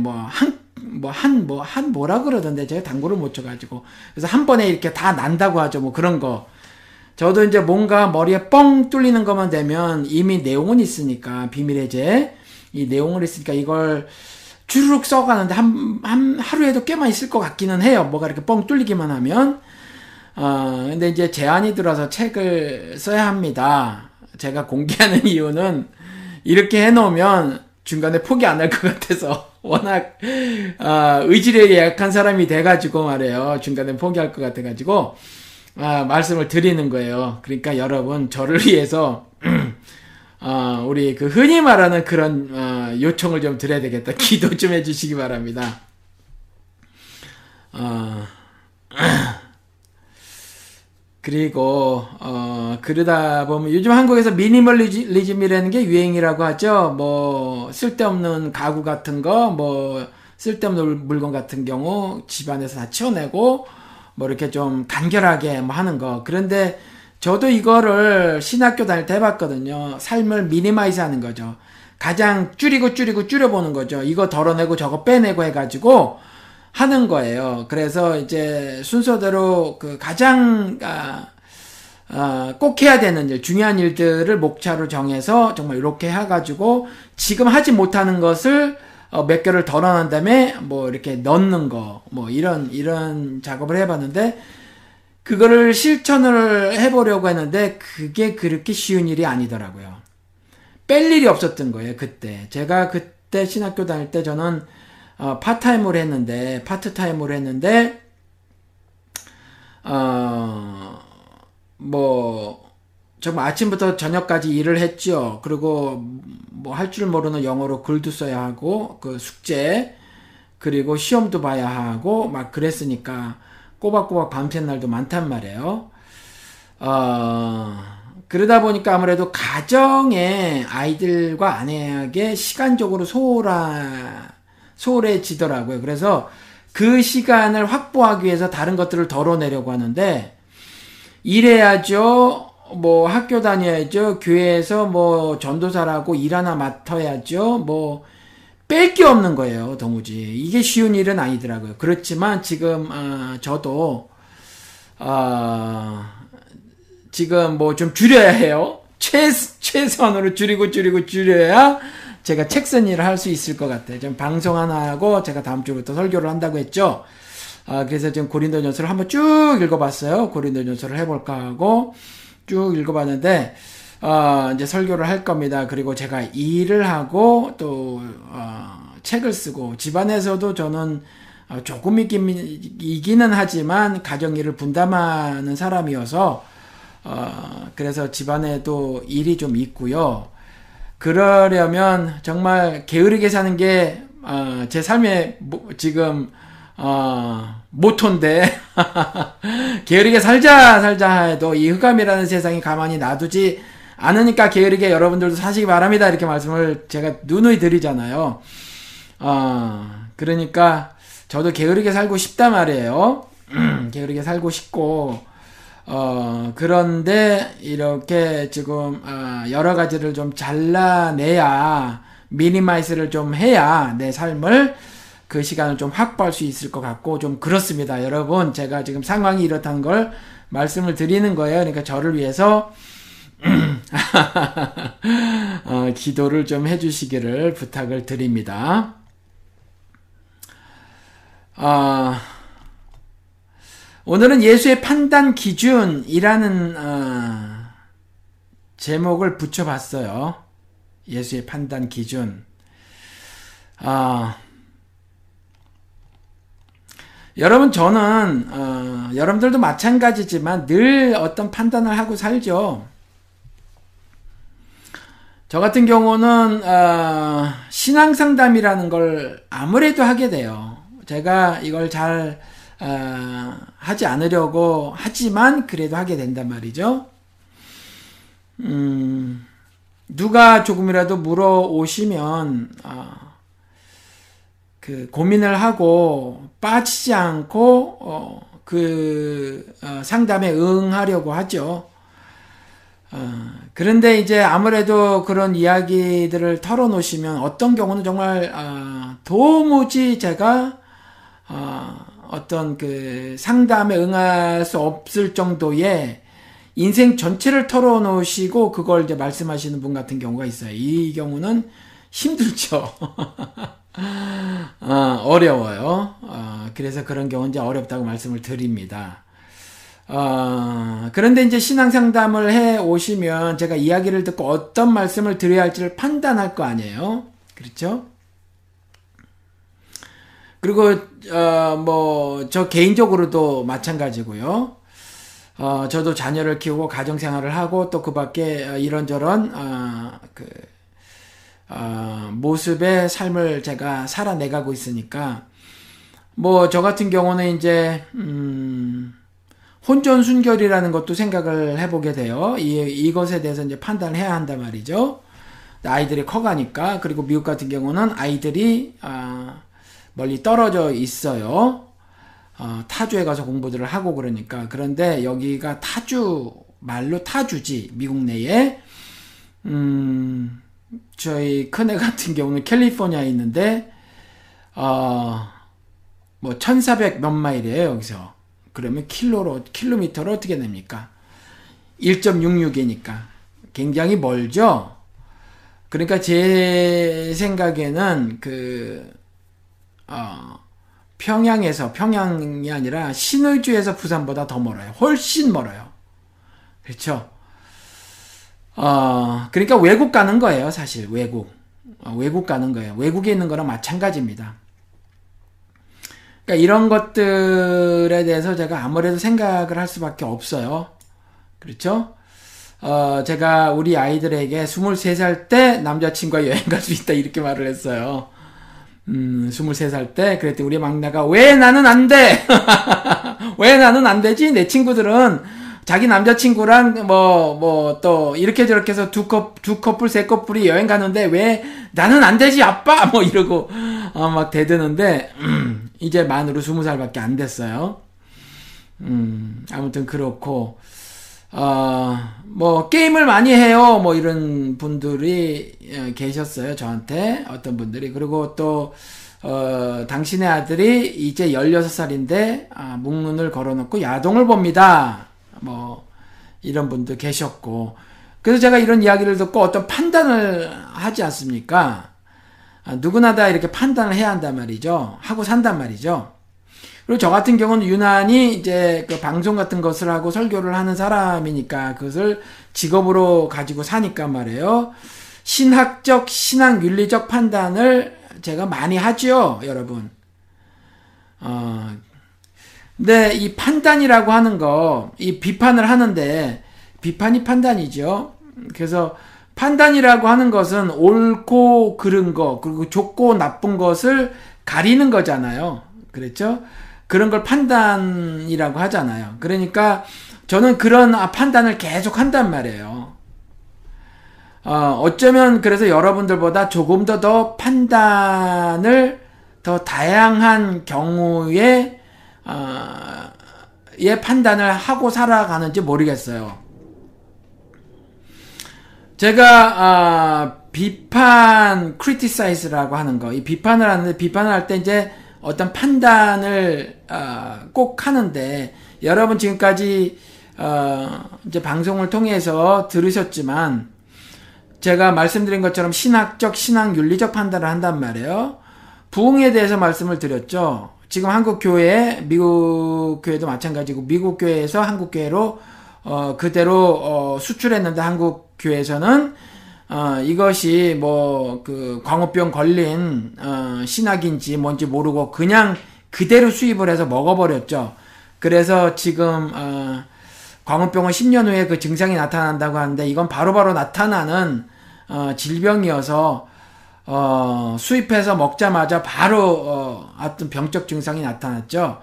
Speaker 1: 뭐라 그러던데, 제가 당구를 못 쳐가지고. 그래서 한 번에 이렇게 다 난다고 하죠, 뭐 그런 거. 저도 이제 뭔가 머리에 뻥 뚫리는 것만 되면 이미 내용은 있으니까, 비밀해제. 이 내용을 있으니까 이걸 주르륵 써가는데 하루에도 꽤만 있을 것 같기는 해요. 뭐가 이렇게 뻥 뚫리기만 하면. 근데 이제 제안이 들어서 책을 써야 합니다. 제가 공개하는 이유는 이렇게 해놓으면 중간에 포기 안 할 것 같아서 워낙 의지력이 약한 사람이 돼가지고 말이에요. 중간에 포기할 것 같아가지고 말씀을 드리는 거예요. 그러니까 여러분 저를 위해서 우리 그 흔히 말하는 그런 요청을 좀 드려야 되겠다. 기도 좀 해주시기 바랍니다. 그리고 그러다 보면 요즘 한국에서 미니멀리즘이라는 게 유행이라고 하죠. 뭐 쓸데없는 가구 같은 거, 뭐 쓸데없는 물건 같은 경우 집안에서 다 치워내고 뭐 이렇게 좀 간결하게 뭐 하는 거. 그런데 저도 이거를 신학교 다닐 때 해봤거든요. 삶을 미니마이즈 하는 거죠. 가장 줄여보는 거죠. 이거 덜어내고 저거 빼내고 해가지고 하는 거예요. 그래서 이제 순서대로 그 가장 꼭 해야 되는 일, 중요한 일들을 목차로 정해서 정말 이렇게 해가지고 지금 하지 못하는 것을 몇 개를 덜어낸 다음에 뭐 이렇게 넣는 거, 뭐 이런 작업을 해봤는데 그거를 실천을 해보려고 했는데 그게 그렇게 쉬운 일이 아니더라고요. 뺄 일이 없었던 거예요, 그때. 제가 그때 신학교 다닐 때 저는 파트타임으로 했는데, 뭐, 정말 아침부터 저녁까지 일을 했죠. 그리고 뭐 할 줄 모르는 영어로 글도 써야 하고, 그 숙제, 그리고 시험도 봐야 하고, 막 그랬으니까 꼬박꼬박 밤샌 날도 많단 말이에요. 그러다 보니까 아무래도 가정에 아이들과 아내에게 시간적으로 소홀해지더라고요. 그래서 그 시간을 확보하기 위해서 다른 것들을 덜어내려고 하는데, 일해야죠. 뭐 학교 다녀야죠. 교회에서 뭐 전도사라고 일 하나 맡아야죠. 뭐 뺄 게 없는 거예요. 도무지. 이게 쉬운 일은 아니더라고요. 그렇지만 지금 저도 지금 뭐 좀 줄여야 해요. 최선으로 줄여야 제가 책 쓴 일을 할 수 있을 것 같아요. 좀 방송 하나 하고 제가 다음 주부터 설교를 한다고 했죠. 그래서 지금 고린도전서를 한번 쭉 읽어봤어요. 고린도전서를 해볼까 하고 쭉 읽어봤는데 이제 설교를 할 겁니다. 그리고 제가 일을 하고 또 책을 쓰고 집안에서도 저는 조금 이기는 하지만 가정일을 분담하는 사람이어서 그래서 집안에도 일이 좀 있고요. 그러려면 정말 게으르게 사는 게 제 삶의 지금 모토인데 게으르게 살자 해도 이 흑암이라는 세상이 가만히 놔두지 않으니까 게으르게 여러분들도 사시기 바랍니다. 이렇게 말씀을 제가 누누이 드리잖아요. 그러니까 저도 게으르게 살고 싶단 말이에요. 게으르게 살고 싶고 그런데 이렇게 지금 여러 가지를 좀 잘라내야 미니마이즈를 좀 해야 내 삶을 그 시간을 좀 확보할 수 있을 것 같고 좀 그렇습니다. 여러분 제가 지금 상황이 이렇다는 걸 말씀을 드리는 거예요. 그러니까 저를 위해서 기도를 좀 해주시기를 부탁을 드립니다. 오늘은 예수의 판단 기준이라는 제목을 붙여봤어요. 예수의 판단 기준. 여러분 저는 여러분들도 마찬가지지만 늘 어떤 판단을 하고 살죠. 저 같은 경우는 신앙상담이라는 걸 아무래도 하게 돼요. 제가 이걸 잘 하지 않으려고 하지만 그래도 하게 된단 말이죠. 누가 조금이라도 물어오시면 그 고민을 하고 빠지지 않고 상담에 응하려고 하죠. 그런데 이제 아무래도 그런 이야기들을 털어놓으시면 어떤 경우는 정말 도무지 제가 어떤 그 상담에 응할 수 없을 정도의 인생 전체를 털어놓으시고 그걸 이제 말씀하시는 분 같은 경우가 있어요. 이 경우는 힘들죠. 어려워요. 그래서 그런 경우는 이제 어렵다고 말씀을 드립니다. 그런데 이제 신앙 상담을 해 오시면 제가 이야기를 듣고 어떤 말씀을 드려야 할지를 판단할 거 아니에요. 그렇죠? 그리고 뭐 저 개인적으로도 마찬가지고요. 저도 자녀를 키우고 가정 생활을 하고 또 그밖에 이런저런 모습의 삶을 제가 살아내가고 있으니까 뭐 저 같은 경우는 이제 혼전 순결이라는 것도 생각을 해보게 돼요. 이것에 대해서 이제 판단을 해야 한단 말이죠. 아이들이 커가니까. 그리고 미국 같은 경우는 아이들이 멀리 떨어져 있어요. 타주에 가서 공부들을 하고 그러니까. 그런데 여기가 말로 타주지, 미국 내에. 저희 큰애 같은 경우는 캘리포니아에 있는데, 1400 몇 마일이에요, 여기서. 그러면 킬로미터로 어떻게 됩니까? 1.66이니까. 굉장히 멀죠? 그러니까 제 생각에는 평양이 아니라 신의주에서 부산보다 더 멀어요. 훨씬 멀어요. 그렇죠? 그러니까 외국 가는 거예요, 사실. 외국 가는 거예요. 외국에 있는 거랑 마찬가지입니다. 그러니까 이런 것들에 대해서 제가 아무래도 생각을 할 수밖에 없어요. 그렇죠? 제가 우리 아이들에게 23살 때 남자친구와 여행 갈 수 있다 이렇게 말을 했어요. 23살 때 그랬더니 우리 막내가 왜 나는 안 돼? 왜 나는 안 되지? 내 친구들은 자기 남자친구랑 또 이렇게 저렇게 해서 두 커플 세 커플이 여행 가는데 왜 나는 안 되지 아빠? 이러고 막 대드는데 이제 만으로 20살밖에 안 됐어요. 아무튼 그렇고 게임을 많이 해요. 이런 분들이 계셨어요. 저한테 어떤 분들이. 그리고 또 당신의 아들이 이제 16살인데 문문을 걸어놓고 야동을 봅니다. 이런 분도 계셨고. 그래서 제가 이런 이야기를 듣고 어떤 판단을 하지 않습니까? 누구나 다 이렇게 판단을 해야 한단 말이죠. 하고 산단 말이죠. 그리고 저 같은 경우는 유난히 이제 그 방송 같은 것을 하고 설교를 하는 사람이니까 그것을 직업으로 가지고 사니까 말이에요. 신학적, 신앙 윤리적 판단을 제가 많이 하죠, 여러분. 근데 이 판단이라고 하는 거, 이 비판을 하는데, 비판이 판단이죠. 그래서 판단이라고 하는 것은 옳고 그른 거, 그리고 좋고 나쁜 것을 가리는 거잖아요. 그렇죠? 그런 걸 판단이라고 하잖아요. 그러니까 저는 그런 판단을 계속 한단 말이에요. 어쩌면 그래서 여러분들보다 조금 더 판단을 더 다양한 경우에 판단을 하고 살아가는지 모르겠어요. 제가 criticize라고 하는 거, 이 비판을 하는데 비판을 할 때 이제 어떤 판단을 꼭 하는데 여러분 지금까지 이제 방송을 통해서 들으셨지만 제가 말씀드린 것처럼 신학적, 신앙 윤리적 판단을 한단 말이에요. 부흥에 대해서 말씀을 드렸죠. 지금 한국 교회, 미국 교회도 마찬가지고 미국 교회에서 한국 교회로 그대로 수출했는데 한국 교회에서는 이것이 광우병 걸린 신학인지 뭔지 모르고 그냥 그대로 수입을 해서 먹어버렸죠. 그래서 지금 광우병은 10년 후에 그 증상이 나타난다고 하는데 이건 바로바로 나타나는 질병이어서 수입해서 먹자마자 바로 어떤 병적 증상이 나타났죠.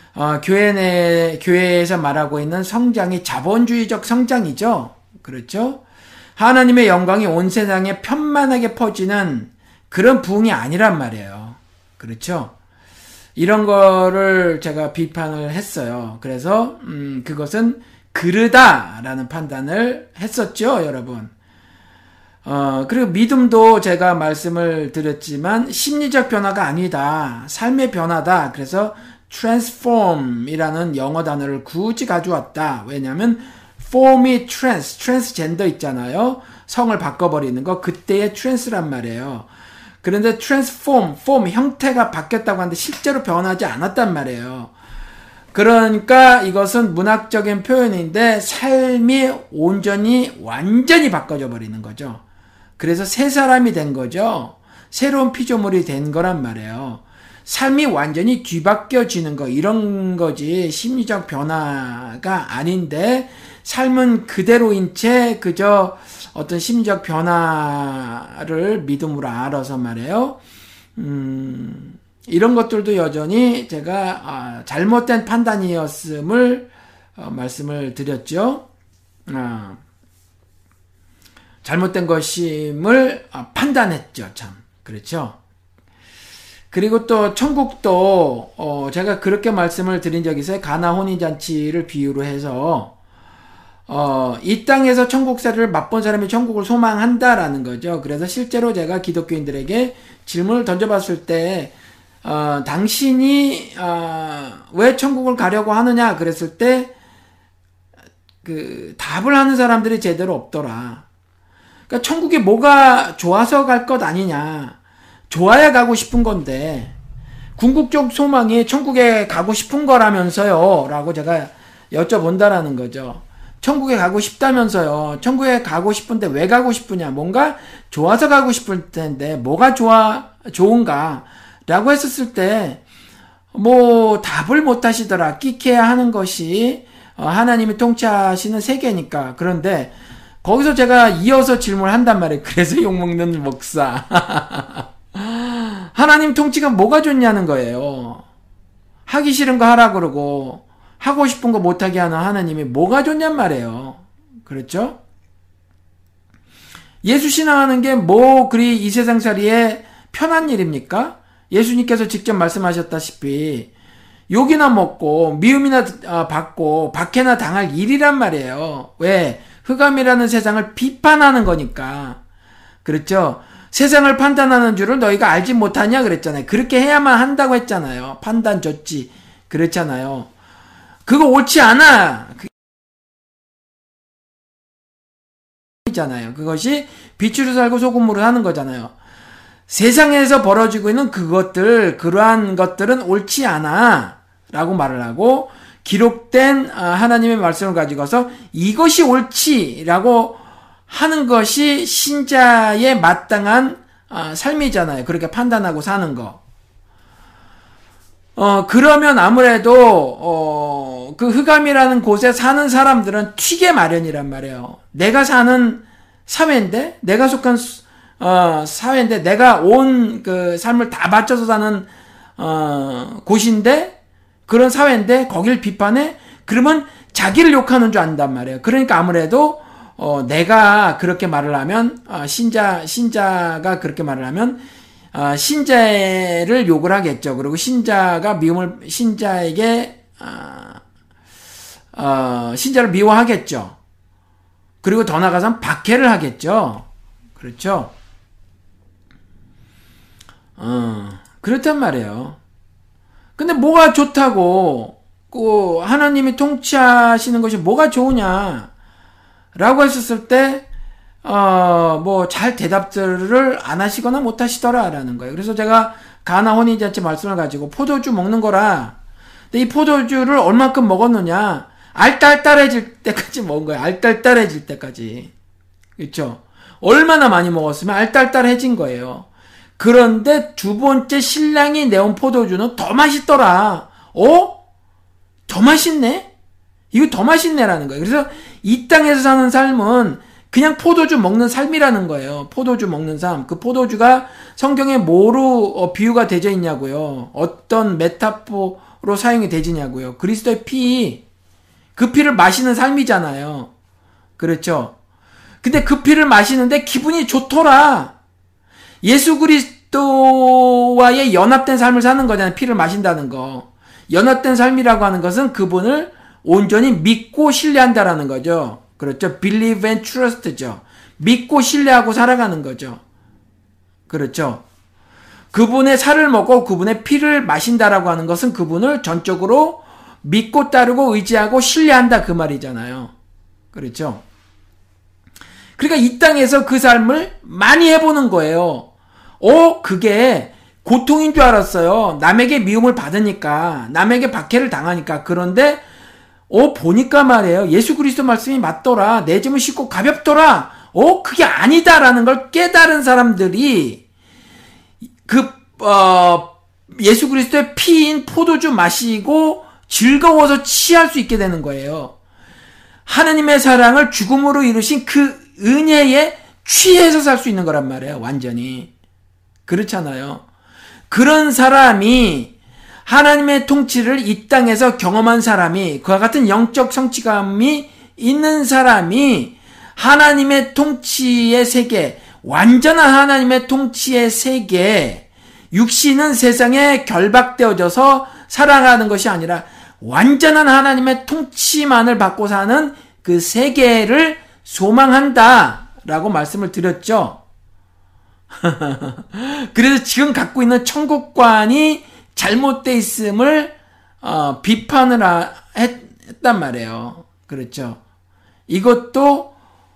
Speaker 1: 교회에서 말하고 있는 성장이 자본주의적 성장이죠. 그렇죠? 하나님의 영광이 온 세상에 편만하게 퍼지는 그런 부흥이 아니란 말이에요. 그렇죠? 이런 거를 제가 비판을 했어요. 그래서 그것은 그르다라는 판단을 했었죠, 여러분. 그리고 믿음도 제가 말씀을 드렸지만 심리적 변화가 아니다. 삶의 변화다. 그래서 transform이라는 영어 단어를 굳이 가져왔다. 왜냐하면 form이 transgender 있잖아요. 성을 바꿔버리는 거. 그때의 trans란 말이에요. 그런데 form, 형태가 바뀌었다고 하는데 실제로 변하지 않았단 말이에요. 그러니까 이것은 문학적인 표현인데 삶이 완전히 바꿔져 버리는 거죠. 그래서 새 사람이 된 거죠. 새로운 피조물이 된 거란 말이에요. 삶이 완전히 뒤바뀌어지는 거, 이런 거지 심리적 변화가 아닌데 삶은 그대로인 채 그저 어떤 심리적 변화를 믿음으로 알아서 말이에요. 이런 것들도 여전히 제가 잘못된 판단이었음을 말씀을 드렸죠. 잘못된 것임을 판단했죠. 참 그렇죠. 그리고 또 천국도 제가 그렇게 말씀을 드린 적이 있어요. 가나 혼인잔치를 비유로 해서 이 땅에서 천국살이를 맛본 사람이 천국을 소망한다라는 거죠. 그래서 실제로 제가 기독교인들에게 질문을 던져봤을 때 당신이 왜 천국을 가려고 하느냐 그랬을 때 그 답을 하는 사람들이 제대로 없더라. 그러니까 천국에 뭐가 좋아서 갈 것 아니냐. 좋아야 가고 싶은 건데 궁극적 소망이 천국에 가고 싶은 거라면서요 라고 제가 여쭤본다라는 거죠. 천국에 가고 싶다면서요. 천국에 가고 싶은데 왜 가고 싶으냐. 뭔가 좋아서 가고 싶을 텐데 뭐가 좋은가 라고 했었을 때 뭐 답을 못 하시더라. 끼케야 하는 것이 하나님이 통치하시는 세계니까. 그런데 거기서 제가 이어서 질문을 한단 말이에요. 그래서 욕먹는 목사. 하나님 통치가 뭐가 좋냐는 거예요. 하기 싫은 거 하라 그러고 하고 싶은 거 못하게 하는 하나님이 뭐가 좋냔 말이에요. 그렇죠? 예수 신앙하는 게 뭐 그리 이 세상살이에 편한 일입니까? 예수님께서 직접 말씀하셨다시피 욕이나 먹고 미움이나 받고 박해나 당할 일이란 말이에요. 왜? 흑암이라는 세상을 비판하는 거니까. 그렇죠? 세상을 판단하는 줄을 너희가 알지 못하냐 그랬잖아요. 그렇게 해야만 한다고 했잖아요. 판단 좋지. 그랬잖아요. 그거 옳지 않아. 그것이 빛으로 살고 소금으로 사는 거잖아요. 세상에서 벌어지고 있는 그러한 것들은 옳지 않아 라고 말을 하고 기록된 하나님의 말씀을 가지고서 이것이 옳지라고 하는 것이 신자의 마땅한 삶이잖아요. 그렇게 판단하고 사는 거. 그러면 아무래도 그 흑암이라는 곳에 사는 사람들은 튀게 마련이란 말이에요. 내가 사는 사회인데, 내가 속한 사회인데, 내가 온 그 삶을 다 바쳐서 사는 곳인데, 그런 사회인데 거길 비판해? 그러면 자기를 욕하는 줄 안단 말이에요. 그러니까 아무래도 내가 그렇게 말을 하면 신자가 그렇게 말을 하면 신자를 욕을 하겠죠. 그리고 신자가 신자에게 신자를 미워하겠죠. 그리고 더 나아가서는 박해를 하겠죠. 그렇죠? 그렇단 말이에요. 근데 뭐가 좋다고, 하나님이 통치하시는 것이 뭐가 좋으냐, 라고 했었을 때, 잘 대답들을 안 하시거나 못 하시더라, 라는 거예요. 그래서 제가 가나 혼인잔치 말씀을 가지고 포도주 먹는 거라, 근데 이 포도주를 얼마큼 먹었느냐, 알딸딸해질 때까지 먹은 거예요. 알딸딸해질 때까지. 그렇죠? 얼마나 많이 먹었으면 알딸딸해진 거예요. 그런데 두 번째 신랑이 내온 포도주는 더 맛있더라. 더 맛있네? 이거 더 맛있네라는 거예요. 그래서 이 땅에서 사는 삶은 그냥 포도주 먹는 삶이라는 거예요. 포도주 먹는 삶. 그 포도주가 성경에 뭐로 비유가 되어 있냐고요. 어떤 메타포로 사용이 되지냐고요. 그리스도의 피. 그 피를 마시는 삶이잖아요. 그렇죠? 근데 그 피를 마시는데 기분이 좋더라. 예수 그리스도와의 연합된 삶을 사는 거잖아요. 피를 마신다는 거. 연합된 삶이라고 하는 것은 그분을 온전히 믿고 신뢰한다라는 거죠. 그렇죠. believe and trust죠. 믿고 신뢰하고 살아가는 거죠. 그렇죠. 그분의 살을 먹고 그분의 피를 마신다라고 하는 것은 그분을 전적으로 믿고 따르고 의지하고 신뢰한다 그 말이잖아요. 그렇죠. 그러니까 이 땅에서 그 삶을 많이 해보는 거예요. 그게 고통인 줄 알았어요. 남에게 미움을 받으니까, 남에게 박해를 당하니까. 그런데 보니까 말이에요. 예수 그리스도 말씀이 맞더라. 내 짐은 쉽고 가볍더라. 그게 아니다라는 걸 깨달은 사람들이 예수 그리스도의 피인 포도주 마시고 즐거워서 취할 수 있게 되는 거예요. 하나님의 사랑을 죽음으로 이루신 그 은혜에 취해서 살 수 있는 거란 말이에요. 완전히. 그렇잖아요. 그런 사람이 하나님의 통치를 이 땅에서 경험한 사람이, 그와 같은 영적 성취감이 있는 사람이 하나님의 통치의 세계, 완전한 하나님의 통치의 세계, 육신은 세상에 결박되어져서 살아가는 것이 아니라 완전한 하나님의 통치만을 받고 사는 그 세계를 소망한다 라고 말씀을 드렸죠. 그래서 지금 갖고 있는 천국관이 잘못되어 있음을 비판을 했단 말이에요. 그렇죠. 이것도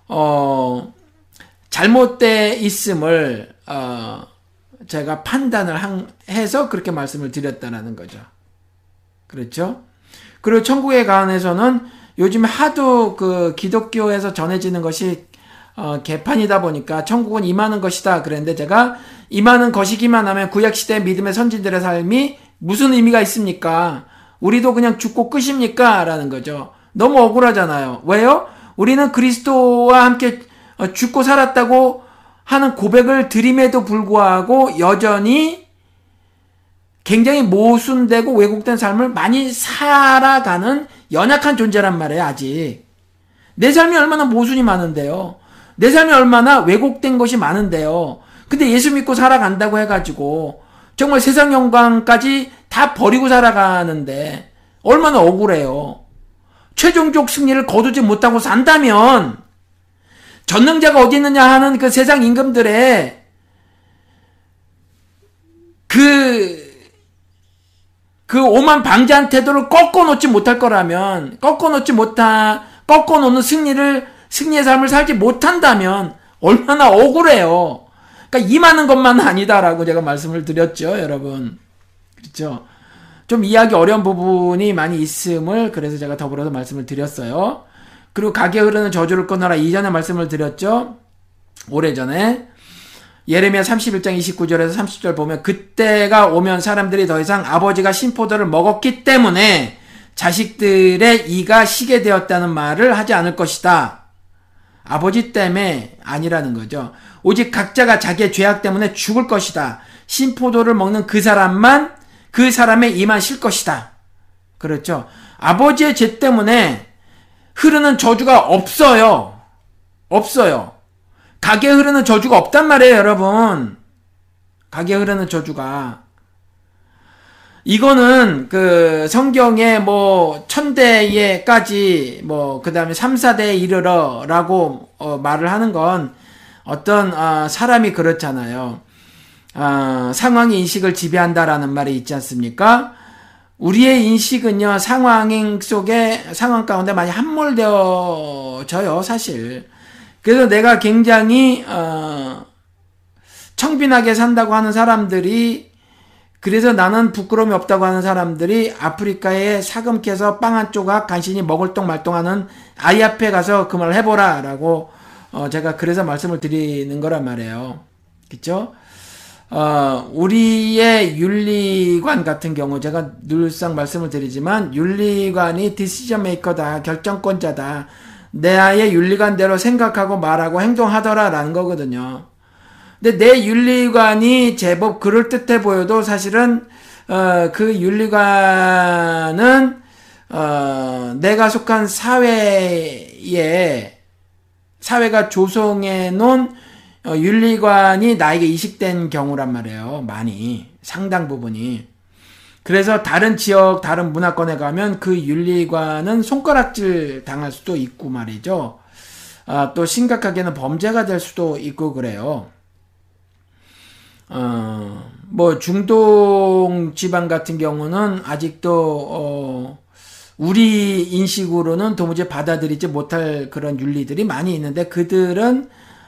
Speaker 1: 잘못되어 있음을 제가 판단을 해서 그렇게 말씀을 드렸다는 거죠. 그렇죠? 그리고 천국에 관해서는 요즘 하도 그 기독교에서 전해지는 것이 개판이다 보니까 천국은 임하는 것이다 그랬는데, 제가 임하는 것이기만 하면 구약시대 믿음의 선진들의 삶이 무슨 의미가 있습니까? 우리도 그냥 죽고 끝입니까? 라는 거죠. 너무 억울하잖아요. 왜요? 우리는 그리스도와 함께 죽고 살았다고 하는 고백을 드림에도 불구하고 여전히 굉장히 모순되고 왜곡된 삶을 많이 살아가는 연약한 존재란 말이에요. 아직 내 삶이 얼마나 모순이 많은데요. 내 삶이 얼마나 왜곡된 것이 많은데요. 근데 예수 믿고 살아간다고 해가지고 정말 세상 영광까지 다 버리고 살아가는데 얼마나 억울해요. 최종적 승리를 거두지 못하고 산다면 전능자가 어디 있느냐 하는 그 세상 임금들의 그 오만 방자한 태도를 꺾어놓지 못할 거라면, 꺾어놓는 승리의 삶을 살지 못한다면 얼마나 억울해요. 그러니까 임하는 것만은 아니다라고 제가 말씀을 드렸죠, 여러분. 그렇죠? 좀 이해하기 어려운 부분이 많이 있음을 그래서 제가 더불어서 말씀을 드렸어요. 그리고 가게 흐르는 저주를 끊어라, 이전에 말씀을 드렸죠. 오래전에 예레미야 31장 29절에서 30절 보면, 그때가 오면 사람들이 더 이상 아버지가 신포도를 먹었기 때문에 자식들의 이가 시게 되었다는 말을 하지 않을 것이다. 아버지 때문에 아니라는 거죠. 오직 각자가 자기의 죄악 때문에 죽을 것이다. 신포도를 먹는 그 사람만 그 사람의 이만 실 것이다. 그렇죠. 아버지의 죄 때문에 흐르는 저주가 없어요. 가게 흐르는 저주가 없단 말이에요, 여러분. 가게 흐르는 저주가. 이거는 그 성경에 뭐 천대에까지 뭐 그다음에 3, 4대에 이르러라고 말을 하는 건 어떤 사람이 그렇잖아요. 상황이 인식을 지배한다라는 말이 있지 않습니까? 우리의 인식은요, 상황 가운데 많이 함몰되어져요, 사실. 그래서 내가 굉장히 청빈하게 산다고 하는 사람들이, 그래서 나는 부끄러움이 없다고 하는 사람들이 아프리카에 사금캐서 빵 한 조각 간신히 먹을 똥 말똥하는 아이 앞에 가서 그 말을 해보라 라고 제가 그래서 말씀을 드리는 거란 말이에요. 그쵸? 우리의 윤리관 같은 경우, 제가 늘상 말씀을 드리지만 윤리관이 디시전 메이커다, 결정권자다, 내 아이의 윤리관대로 생각하고 말하고 행동하더라 라는 거거든요. 근데 내 윤리관이 제법 그럴듯해 보여도 사실은 그 윤리관은 내가 속한 사회가 조성해 놓은 윤리관이 나에게 이식된 경우란 말이에요. 많이, 상당 부분이. 그래서 다른 지역, 다른 문화권에 가면 그 윤리관은 손가락질 당할 수도 있고 말이죠. 또 심각하게는 범죄가 될 수도 있고 그래요. 뭐 중동 지방 같은 경우는 아직도 우리 인식으로는 도무지 받아들이지 못할 그런 윤리들이 많이 있는데, 그들은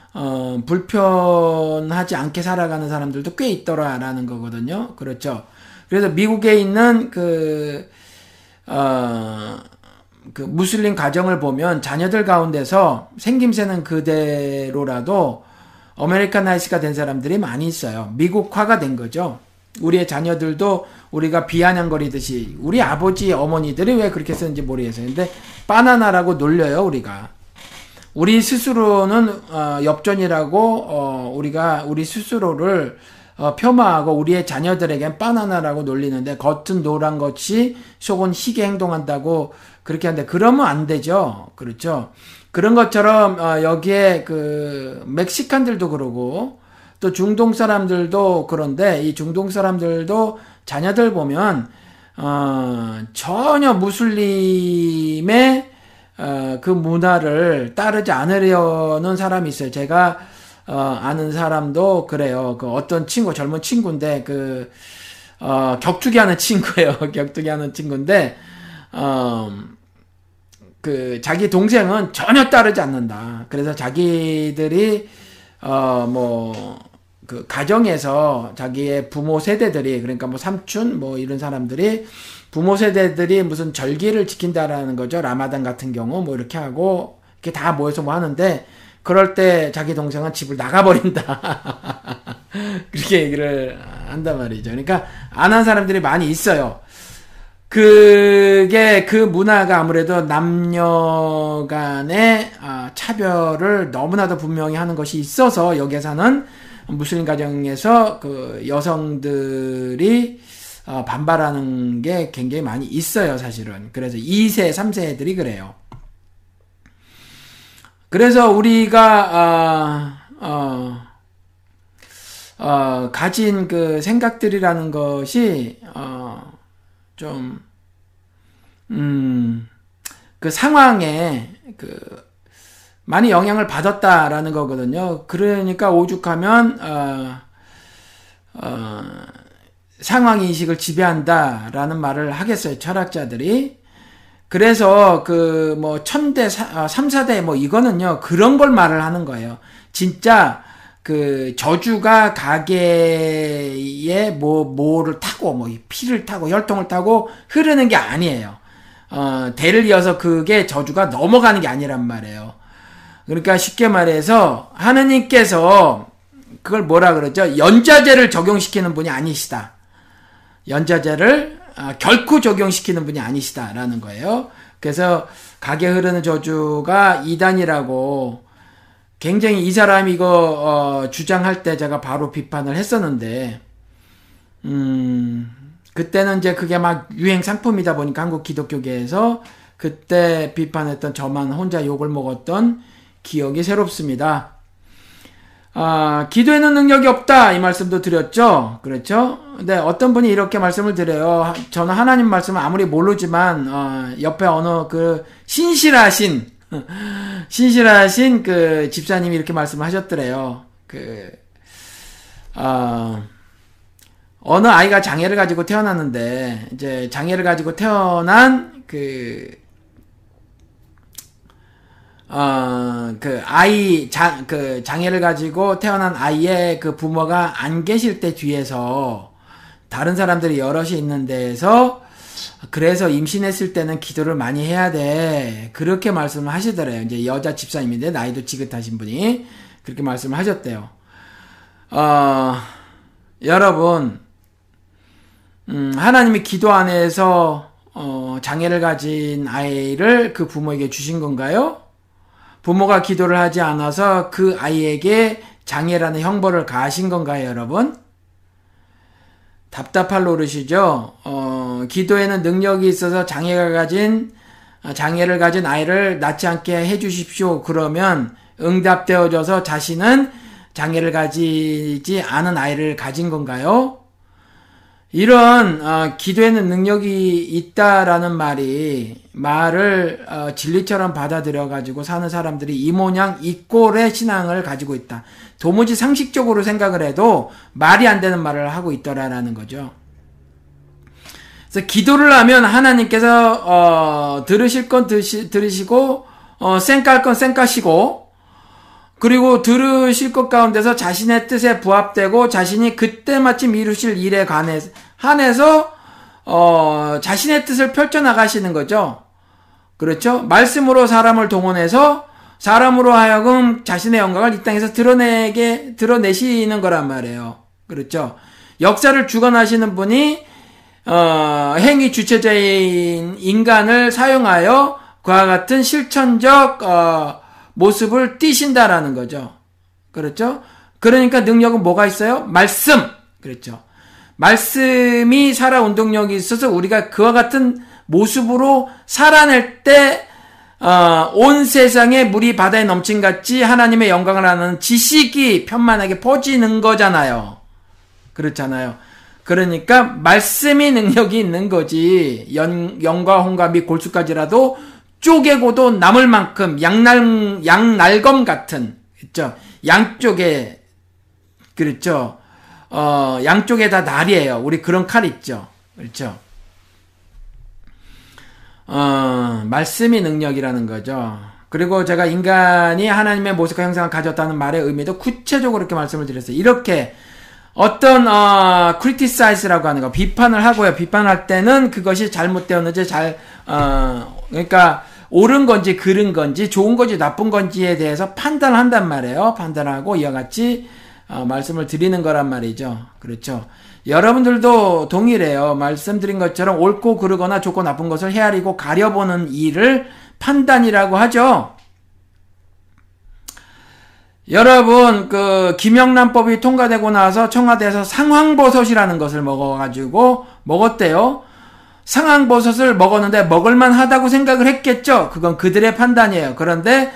Speaker 1: 불편하지 않게 살아가는 사람들도 꽤 있더라라는 거거든요. 그렇죠. 그래서 미국에 있는 그 무슬림 가정을 보면 자녀들 가운데서 생김새는 그대로라도 아메리카나이즈가 된 사람들이 많이 있어요. 미국화가 된 거죠. 우리의 자녀들도 우리가 비아냥거리듯이, 우리 아버지 어머니들이 왜 그렇게 쓰는지 모르겠어요. 근데 바나나라고 놀려요, 우리가. 우리 스스로는 엽전이라고 우리가 우리 스스로를 폄하하고 우리의 자녀들에겐 바나나라고 놀리는데 겉은 노란 것이 속은 희게 행동한다고 그렇게 하는데 그러면 안 되죠. 그렇죠. 그런 것처럼 여기에 그 멕시칸들도 그러고 또 중동 사람들도 그런데 이 중동 사람들도 자녀들 보면 전혀 무슬림의 그 문화를 따르지 않으려는 사람이 있어요. 제가 아는 사람도 그래요. 그 어떤 친구, 젊은 친구인데 격투기 하는 친구예요. 격투기 하는 친구인데 그 자기 동생은 전혀 따르지 않는다. 그래서 자기들이 그 가정에서 자기의 부모 세대들이, 그러니까 뭐 삼촌 뭐 이런 사람들이 부모 세대들이 무슨 절기를 지킨다라는 거죠. 라마단 같은 경우 뭐 이렇게 하고 이렇게 다 모여서 뭐 하는데 그럴 때 자기 동생은 집을 나가버린다. 그렇게 얘기를 한단 말이죠. 그러니까 안 한 사람들이 많이 있어요. 그게 그 문화가 아무래도 남녀 간의 차별을 너무나도 분명히 하는 것이 있어서 여기에 사는 무슬림 가정에서 그 여성들이 반발하는 게 굉장히 많이 있어요, 사실은. 그래서 2세, 3세 애들이 그래요. 그래서 우리가 가진 그 생각들이라는 것이 그 상황에 많이 영향을 받았다라는 거거든요. 그러니까 오죽하면 상황인식을 지배한다라는 말을 하겠어요, 철학자들이. 그래서 뭐 1000대, 3, 4대 뭐 이거는요, 그런 걸 말을 하는 거예요. 진짜 그 저주가 가게에 뭐를 타고 뭐 피를 타고 혈통을 타고 흐르는 게 아니에요. 대를 이어서 그게 저주가 넘어가는 게 아니란 말이에요. 그러니까 쉽게 말해서 하느님께서 그걸 뭐라 그러죠? 연좌제를 적용시키는 분이 아니시다. 연좌제를 결코 적용시키는 분이 아니시다라는 거예요. 그래서 가게 흐르는 저주가 이단이라고 굉장히 이 사람이 이거 주장할 때 제가 바로 비판을 했었는데 그때는 이제 그게 막 유행 상품이다 보니까 한국 기독교계에서 그때 비판했던 저만 혼자 욕을 먹었던 기억이 새롭습니다. 기도에는 능력이 없다 이 말씀도 드렸죠. 그렇죠? 근데 어떤 분이 이렇게 말씀을 드려요. 저는 하나님 말씀을 아무리 모르지만 옆에 어느 그 신실하신 그 집사님이 이렇게 말씀을 하셨더래요. 어느 아이가 장애를 가지고 태어났는데 이제 장애를 가지고 태어난 장애를 가지고 태어난 아이의 그 부모가 안 계실 때 뒤에서 다른 사람들이 여럿이 있는 데에서 그래서 임신했을 때는 기도를 많이 해야 돼. 그렇게 말씀을 하시더래요. 이제 여자 집사님인데 나이도 지긋하신 분이 그렇게 말씀을 하셨대요. 여러분, 하나님이 기도 안에서 장애를 가진 아이를 그 부모에게 주신 건가요? 부모가 기도를 하지 않아서 그 아이에게 장애라는 형벌을 가하신 건가요, 여러분? 답답할 노릇이죠. 기도에는 능력이 있어서 장애를 가진 아이를 낳지 않게 해주십시오. 그러면 응답되어져서 자신은 장애를 가지지 않은 아이를 가진 건가요? 이런 기도에는 능력이 있다라는 말을 진리처럼 받아들여 가지고 사는 사람들이 이 모양 이 꼴의 신앙을 가지고 있다. 도무지 상식적으로 생각을 해도 말이 안 되는 말을 하고 있더라라는 거죠. 그래서 기도를 하면 하나님께서 들으실 건 들으시고 쌩깔 건 쌩까시고 그리고 들으실 것 가운데서 자신의 뜻에 부합되고 자신이 그때 마침 이루실 일에 한해서 자신의 뜻을 펼쳐나가시는 거죠. 그렇죠? 말씀으로 사람을 동원해서 사람으로 하여금 자신의 영광을 이 땅에서 드러내시는 거란 말이에요. 그렇죠? 역사를 주관하시는 분이 행위 주체자인 인간을 사용하여 그와 같은 실천적 모습을 띠신다라는 거죠. 그렇죠? 그러니까 능력은 뭐가 있어요? 말씀! 그렇죠. 말씀이 살아 운동력이 있어서 우리가 그와 같은 모습으로 살아낼 때, 온 세상에 물이 바다에 넘친 같이 하나님의 영광을 하는 지식이 편만하게 퍼지는 거잖아요. 그렇잖아요. 그러니까 말씀이 능력이 있는 거지. 영과 홍과 및 골수까지라도 쪼개고도 남을 만큼 양날검 같은, 그렇죠. 양쪽에, 그렇죠. 양쪽에 다 날이에요. 우리 그런 칼 있죠. 그렇죠. 말씀이 능력이라는 거죠. 그리고 제가 인간이 하나님의 모습과 형상을 가졌다는 말의 의미도 구체적으로 이렇게 말씀을 드렸어요. 이렇게 어떤 criticize라고 하는 거, 비판을 하고요. 비판할 때는 그것이 잘못되었는지 그러니까 옳은 건지 그른 건지 좋은 건지 나쁜 건지에 대해서 판단을 한단 말이에요. 판단하고 이와 같이 말씀을 드리는 거란 말이죠. 그렇죠. 여러분들도 동일해요. 말씀드린 것처럼 옳고 그르거나 좋고 나쁜 것을 헤아리고 가려보는 일을 판단이라고 하죠. 여러분, 김영란법이 통과되고 나서 청와대에서 상황버섯이라는 것을 먹었대요. 상황버섯을 먹었는데 먹을만 하다고 생각을 했겠죠. 그건 그들의 판단이에요. 그런데,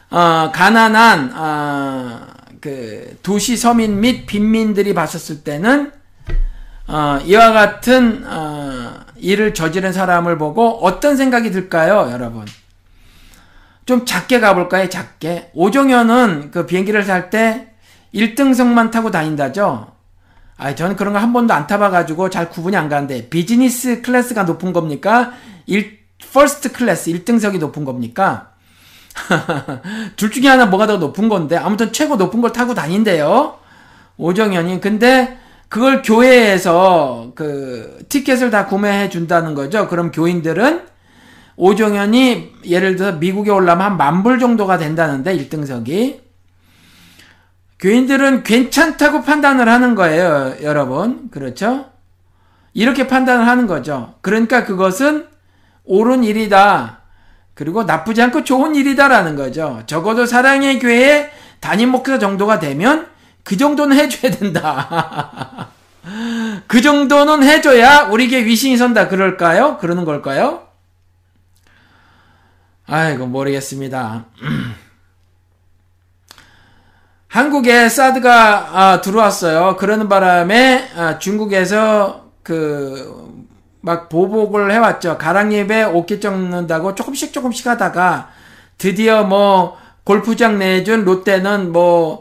Speaker 1: 가난한, 도시 서민 및 빈민들이 봤었을 때는, 이와 같은, 일을 저지른 사람을 보고 어떤 생각이 들까요, 여러분? 좀 작게 가볼까요? 작게. 오종현은 비행기를 살 때 1등석만 타고 다닌다죠? 저는 그런 거 한 번도 안 타봐가지고 잘 구분이 안 가는데, 비즈니스 클래스가 높은 겁니까? 퍼스트 클래스 1등석이 높은 겁니까? 둘 중에 하나 뭐가 더 높은 건데, 아무튼 최고 높은 걸 타고 다닌대요. 오종현이. 근데, 그걸 교회에서 티켓을 다 구매해 준다는 거죠. 그럼 교인들은 오종현이 예를 들어서 미국에 올라면 한 10,000불 정도가 된다는데 1등석이. 교인들은 괜찮다고 판단을 하는 거예요, 여러분. 그렇죠? 이렇게 판단을 하는 거죠. 그러니까 그것은 옳은 일이다. 그리고 나쁘지 않고 좋은 일이다라는 거죠. 적어도 사랑의 교회에 담임 목사 정도가 되면 그 정도는 해줘야 된다. 그 정도는 해줘야 우리에게 위신이 선다. 그럴까요? 그러는 걸까요? 아이고, 모르겠습니다. 한국에 사드가 들어왔어요. 그러는 바람에 중국에서 막 보복을 해왔죠. 가랑잎에 옷깃 적는다고 조금씩 하다가 드디어 골프장 내준 롯데는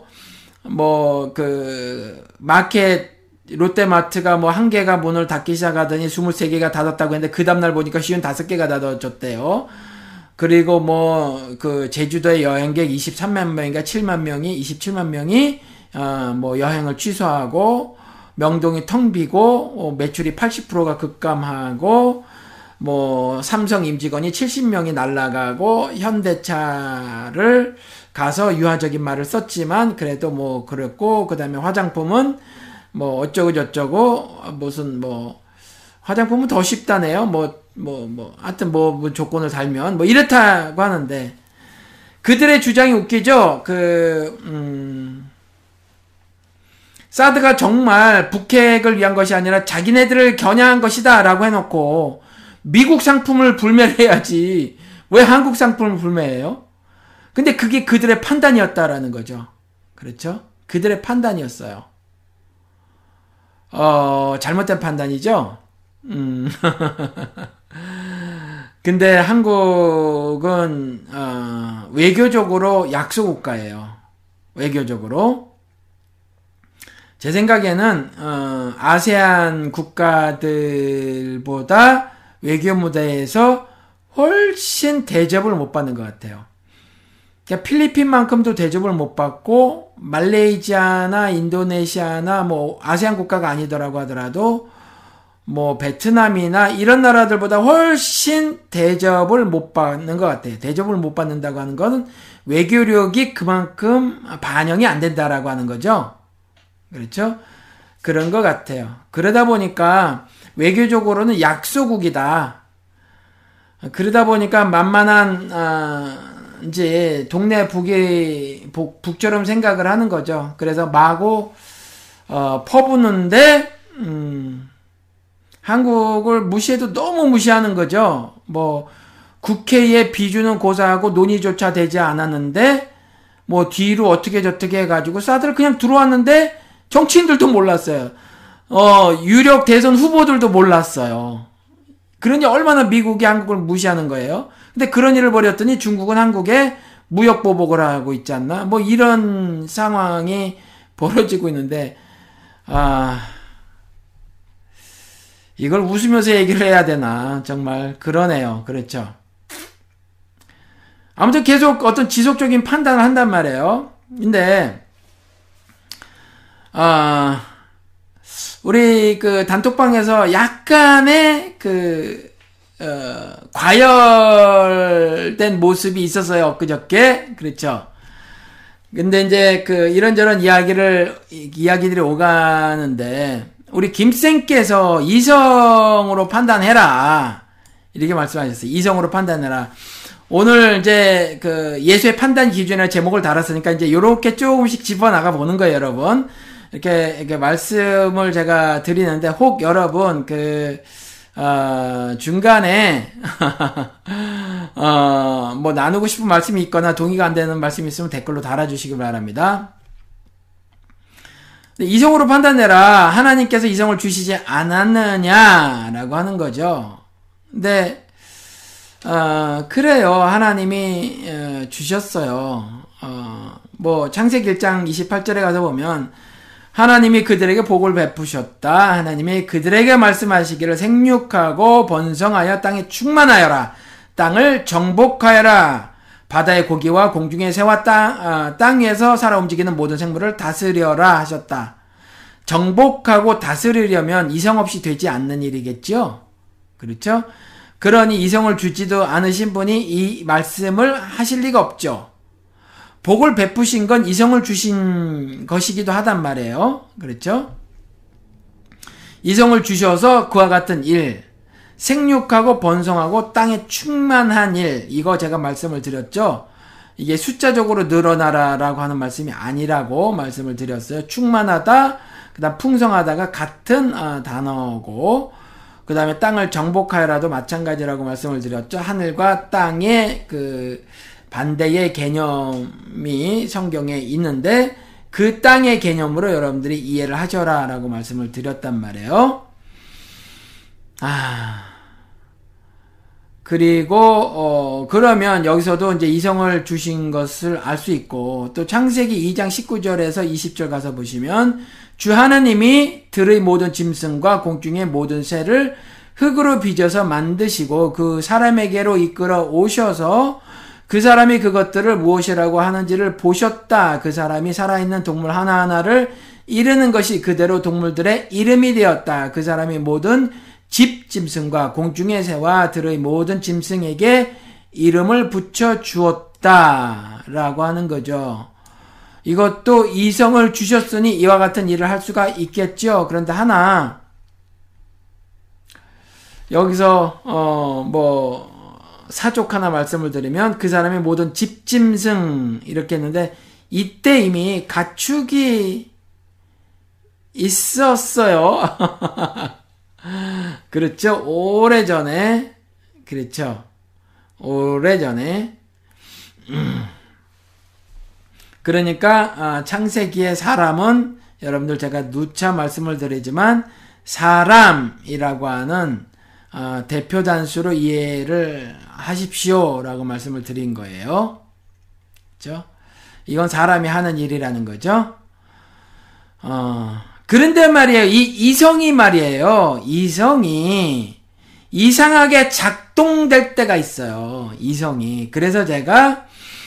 Speaker 1: 마켓 롯데마트가 1개가 문을 닫기 시작하더니 23개가 닫았다고 했는데 그 다음날 보니까 55개가 닫아줬대요. 그리고 제주도의 여행객 23만 명인가 7만 명이 27만 명이 여행을 취소하고 명동이 텅 비고 매출이 80%가 급감하고 삼성 임직원이 70명이 날아가고 현대차를 가서 유화적인 말을 썼지만 그래도 그랬고, 그다음에 화장품은 어쩌고 저쩌고 무슨 화장품은 더 쉽다네요. 하여튼 조건을 달면 이렇다고 하는데, 그들의 주장이 웃기죠. 사드가 정말 북핵을 위한 것이 아니라 자기네들을 겨냥한 것이다 라고 해놓고 미국 상품을 불매해야지 왜 한국 상품을 불매해요? 근데 그게 그들의 판단이었다라는 거죠. 그렇죠? 그들의 판단이었어요. 잘못된 판단이죠? 근데 한국은 외교적으로 약소국가예요. 외교적으로. 제 생각에는 아세안 국가들보다 외교 무대에서 훨씬 대접을 못 받는 것 같아요. 그러니까 필리핀만큼도 대접을 못 받고, 말레이시아나 인도네시아나 아세안 국가가 아니더라고 하더라도 베트남이나 이런 나라들보다 훨씬 대접을 못 받는 것 같아요. 대접을 못 받는다고 하는 거는 외교력이 그만큼 반영이 안 된다라고 하는 거죠. 그렇죠? 그런 것 같아요. 그러다 보니까 외교적으로는 약소국이다. 그러다 보니까 만만한 이제 동네 북처럼 생각을 하는 거죠. 그래서 마구 퍼붓는데 한국을 무시해도 너무 무시하는 거죠. 뭐 국회의 비준은 고사하고 논의조차 되지 않았는데 뭐 뒤로 어떻게 저떻게 해가지고 사드를 그냥 들어왔는데 정치인들도 몰랐어요. 유력 대선 후보들도 몰랐어요. 그러니 얼마나 미국이 한국을 무시하는 거예요. 근데 그런 일을 벌였더니 중국은 한국에 무역 보복을 하고 있지 않나? 뭐 이런 상황이 벌어지고 있는데 이걸 웃으면서 얘기를 해야 되나? 정말 그러네요. 그렇죠. 아무튼 계속 어떤 지속적인 판단을 한단 말이에요. 근데 우리 그 단톡방에서 약간의 과열된 모습이 있었어요. 엊그저께. 그렇죠. 근데 이제 이런저런 이야기들이 오가는데 우리 김쌤께서 이성으로 판단해라. 이렇게 말씀하셨어요. 이성으로 판단해라. 오늘 이제 예수의 판단 기준이라는 제목을 달았으니까 이제 요렇게 조금씩 집어나가 보는 거예요, 여러분. 이렇게 말씀을 제가 드리는데 혹 여러분 중간에 뭐 나누고 싶은 말씀이 있거나 동의가 안 되는 말씀이 있으면 댓글로 달아주시기 바랍니다. 이성으로 판단해라. 하나님께서 이성을 주시지 않았느냐라고 하는 거죠. 근데 그래요. 하나님이 주셨어요. 뭐 창세기 1장 28절에 가서 보면 하나님이 그들에게 복을 베푸셨다. 하나님이 그들에게 말씀하시기를 생육하고 번성하여 땅에 충만하여라. 땅을 정복하여라. 바다의 고기와 공중의 새와 땅 위에서 살아 움직이는 모든 생물을 다스려라 하셨다. 정복하고 다스리려면 이성 없이 되지 않는 일이겠죠? 그렇죠? 그러니 이성을 주지도 않으신 분이 이 말씀을 하실 리가 없죠. 복을 베푸신 건 이성을 주신 것이기도 하단 말이에요. 그렇죠? 이성을 주셔서 그와 같은 일, 생육하고 번성하고 땅에 충만한 일, 이거 제가 말씀을 드렸죠. 이게 숫자적으로 늘어나라라고 하는 말씀이 아니라고 말씀을 드렸어요. 충만하다, 그 다음 풍성하다가 같은 단어고, 그 다음에 땅을 정복하여라도 마찬가지라고 말씀을 드렸죠. 하늘과 땅의 반대의 개념이 성경에 있는데 그 땅의 개념으로 여러분들이 이해를 하셔라 라고 말씀을 드렸단 말이에요. 그리고 그러면 여기서도 이제 이성을 주신 것을 알 수 있고 또 창세기 2장 19절에서 20절 가서 보시면 주 하나님이 들의 모든 짐승과 공중의 모든 새를 흙으로 빚어서 만드시고 그 사람에게로 이끌어 오셔서 그 사람이 그것들을 무엇이라고 하는지를 보셨다. 그 사람이 살아있는 동물 하나하나를 이르는 것이 그대로 동물들의 이름이 되었다. 그 사람이 모든 집 짐승과 공중의 새와 들의 모든 짐승에게 이름을 붙여 주었다. 라고 하는 거죠. 이것도 이성을 주셨으니 이와 같은 일을 할 수가 있겠죠. 그런데 하나 여기서 사족 하나 말씀을 드리면 그 사람의 모든 집짐승 이렇게 했는데 이때 이미 가축이 있었어요. 그렇죠. 오래전에 그렇죠. 오래전에 그러니까 창세기의 사람은 여러분들 제가 누차 말씀을 드리지만 사람이라고 하는 대표 단수로 이해를 하십시오 라고 말씀을 드린 거예요. 그렇죠? 이건 사람이 하는 일이라는 거죠. 그런데 말이에요. 이성이 말이에요. 이성이 이상하게 작동될 때가 있어요. 이성이. 그래서 제가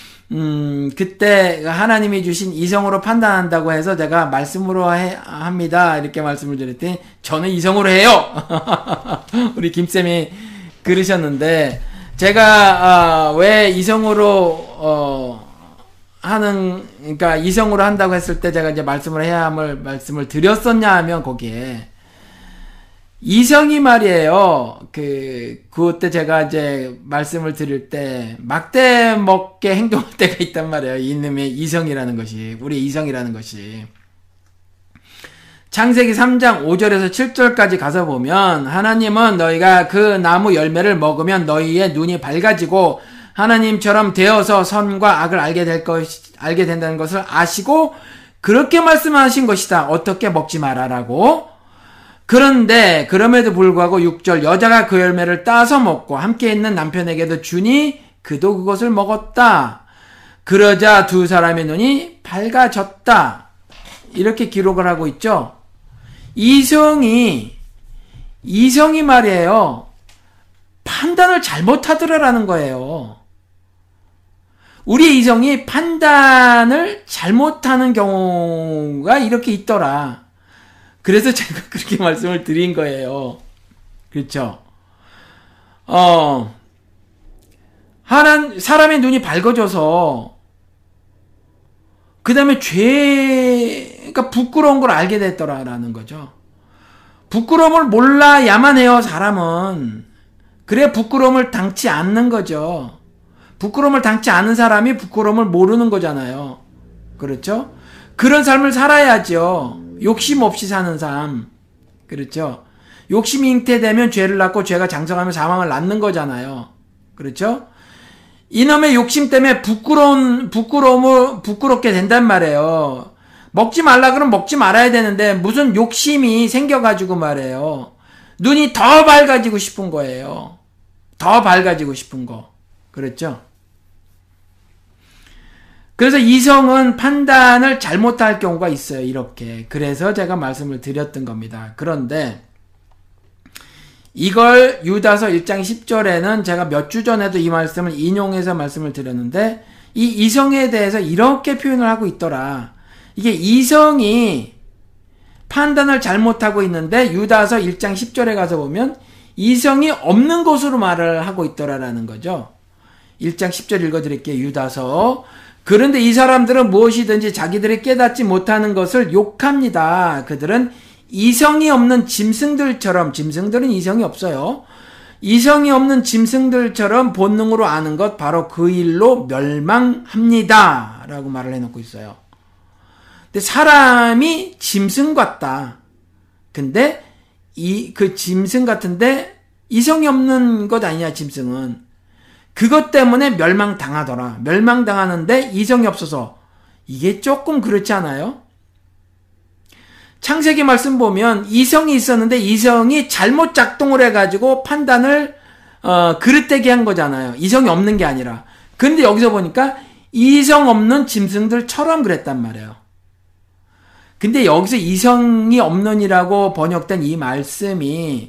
Speaker 1: 그때 하나님이 주신 이성으로 판단한다고 해서 제가 말씀으로 합니다. 이렇게 말씀을 드렸더니 저는 이성으로 해요. 우리 김쌤이 그러셨는데 제가 왜 이성으로 그러니까 이성으로 한다고 했을 때 제가 이제 말씀을 해야 함을 말씀을 드렸었냐 하면 거기에 이성이 말이에요. 그때 제가 이제 말씀을 드릴 때 막대 먹게 행동할 때가 있단 말이에요. 이놈의 이성이라는 것이, 우리의 이성이라는 것이. 창세기 3장 5절에서 7절까지 가서 보면 하나님은 너희가 그 나무 열매를 먹으면 너희의 눈이 밝아지고 하나님처럼 되어서 선과 악을 알게 된다는 것을 아시고 그렇게 말씀하신 것이다. 어떻게 먹지 말아라고. 그런데 그럼에도 불구하고 6절 여자가 그 열매를 따서 먹고 함께 있는 남편에게도 주니 그도 그것을 먹었다. 그러자 두 사람의 눈이 밝아졌다. 이렇게 기록을 하고 있죠. 이성이 말이에요. 판단을 잘못하더라라는 거예요. 우리의 이성이 판단을 잘못하는 경우가 이렇게 있더라. 그래서 제가 그렇게 말씀을 드린 거예요. 그렇죠? 사람의 눈이 밝아져서 그 다음에 그러니까 부끄러운 걸 알게 됐더라라는 거죠. 부끄러움을 몰라야만 해요, 사람은. 그래, 부끄러움을 당치 않는 거죠. 부끄러움을 당치 않은 사람이 부끄러움을 모르는 거잖아요. 그렇죠? 그런 삶을 살아야죠. 욕심 없이 사는 삶. 그렇죠? 욕심이 잉태되면 죄를 낳고 죄가 장성하면 사망을 낳는 거잖아요. 그렇죠? 이놈의 욕심 때문에 부끄럽게 된단 말이에요. 먹지 말라 그러면 먹지 말아야 되는데 무슨 욕심이 생겨가지고 말이에요. 눈이 더 밝아지고 싶은 거예요. 더 밝아지고 싶은 거. 그렇죠? 그래서 이성은 판단을 잘못할 경우가 있어요. 이렇게. 그래서 제가 말씀을 드렸던 겁니다. 그런데 이걸 유다서 1장 10절에는 제가 몇 주 전에도 이 말씀을 인용해서 말씀을 드렸는데 이 이성에 대해서 이렇게 표현을 하고 있더라. 이게 이성이 판단을 잘못하고 있는데 유다서 1장 10절에 가서 보면 이성이 없는 것으로 말을 하고 있더라라는 거죠. 1장 10절 읽어드릴게요. 유다서. 그런데 이 사람들은 무엇이든지 자기들이 깨닫지 못하는 것을 욕합니다. 그들은 이성이 없는 짐승들처럼, 짐승들은 이성이 없어요. 이성이 없는 짐승들처럼 본능으로 아는 것 바로 그 일로 멸망합니다. 라고 말을 해놓고 있어요. 근데 사람이 짐승 같다. 근데 그 짐승 같은데 이성이 없는 것 아니냐, 짐승은. 그것 때문에 멸망당하더라. 멸망당하는데 이성이 없어서. 이게 조금 그렇지 않아요? 창세기 말씀 보면 이성이 있었는데 이성이 잘못 작동을 해가지고 판단을 그릇되게 한 거잖아요. 이성이 없는 게 아니라. 근데 여기서 보니까 이성 없는 짐승들처럼 그랬단 말이에요. 근데 여기서 이성이 없는이라고 번역된 이 말씀이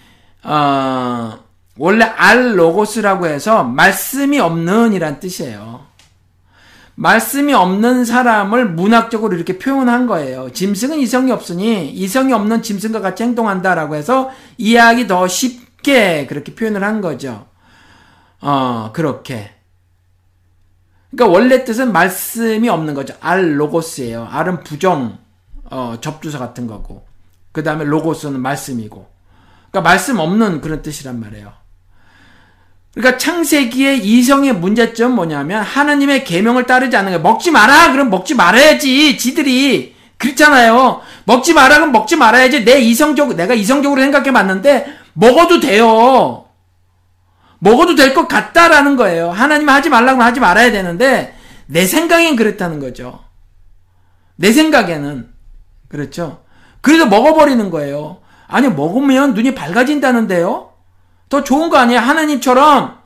Speaker 1: 원래 알로고스라고 해서 말씀이 없는 이란 뜻이에요. 말씀이 없는 사람을 문학적으로 이렇게 표현한 거예요. 짐승은 이성이 없으니 이성이 없는 짐승과 같이 행동한다라고 해서 이해하기 더 쉽게 그렇게 표현을 한 거죠. 그렇게. 그러니까 원래 뜻은 말씀이 없는 거죠. 알로고스예요. 알은 부정, 접두사 같은 거고. 그 다음에 로고스는 말씀이고. 그러니까 말씀 없는 그런 뜻이란 말이에요. 그러니까 창세기의 이성의 문제점은 뭐냐면 하나님의 계명을 따르지 않는 거예요. 먹지 마라! 그럼 먹지 말아야지. 지들이. 그렇잖아요. 먹지 마라! 그럼 먹지 말아야지. 내가 이성적으로 생각해 봤는데 먹어도 돼요. 먹어도 될 것 같다라는 거예요. 하나님 하지 말라고 하지 말아야 되는데 내 생각엔 그렇다는 거죠. 내 생각에는. 그렇죠. 그래서 먹어버리는 거예요. 아니 먹으면 눈이 밝아진다는데요. 더 좋은 거 아니에요? 하나님처럼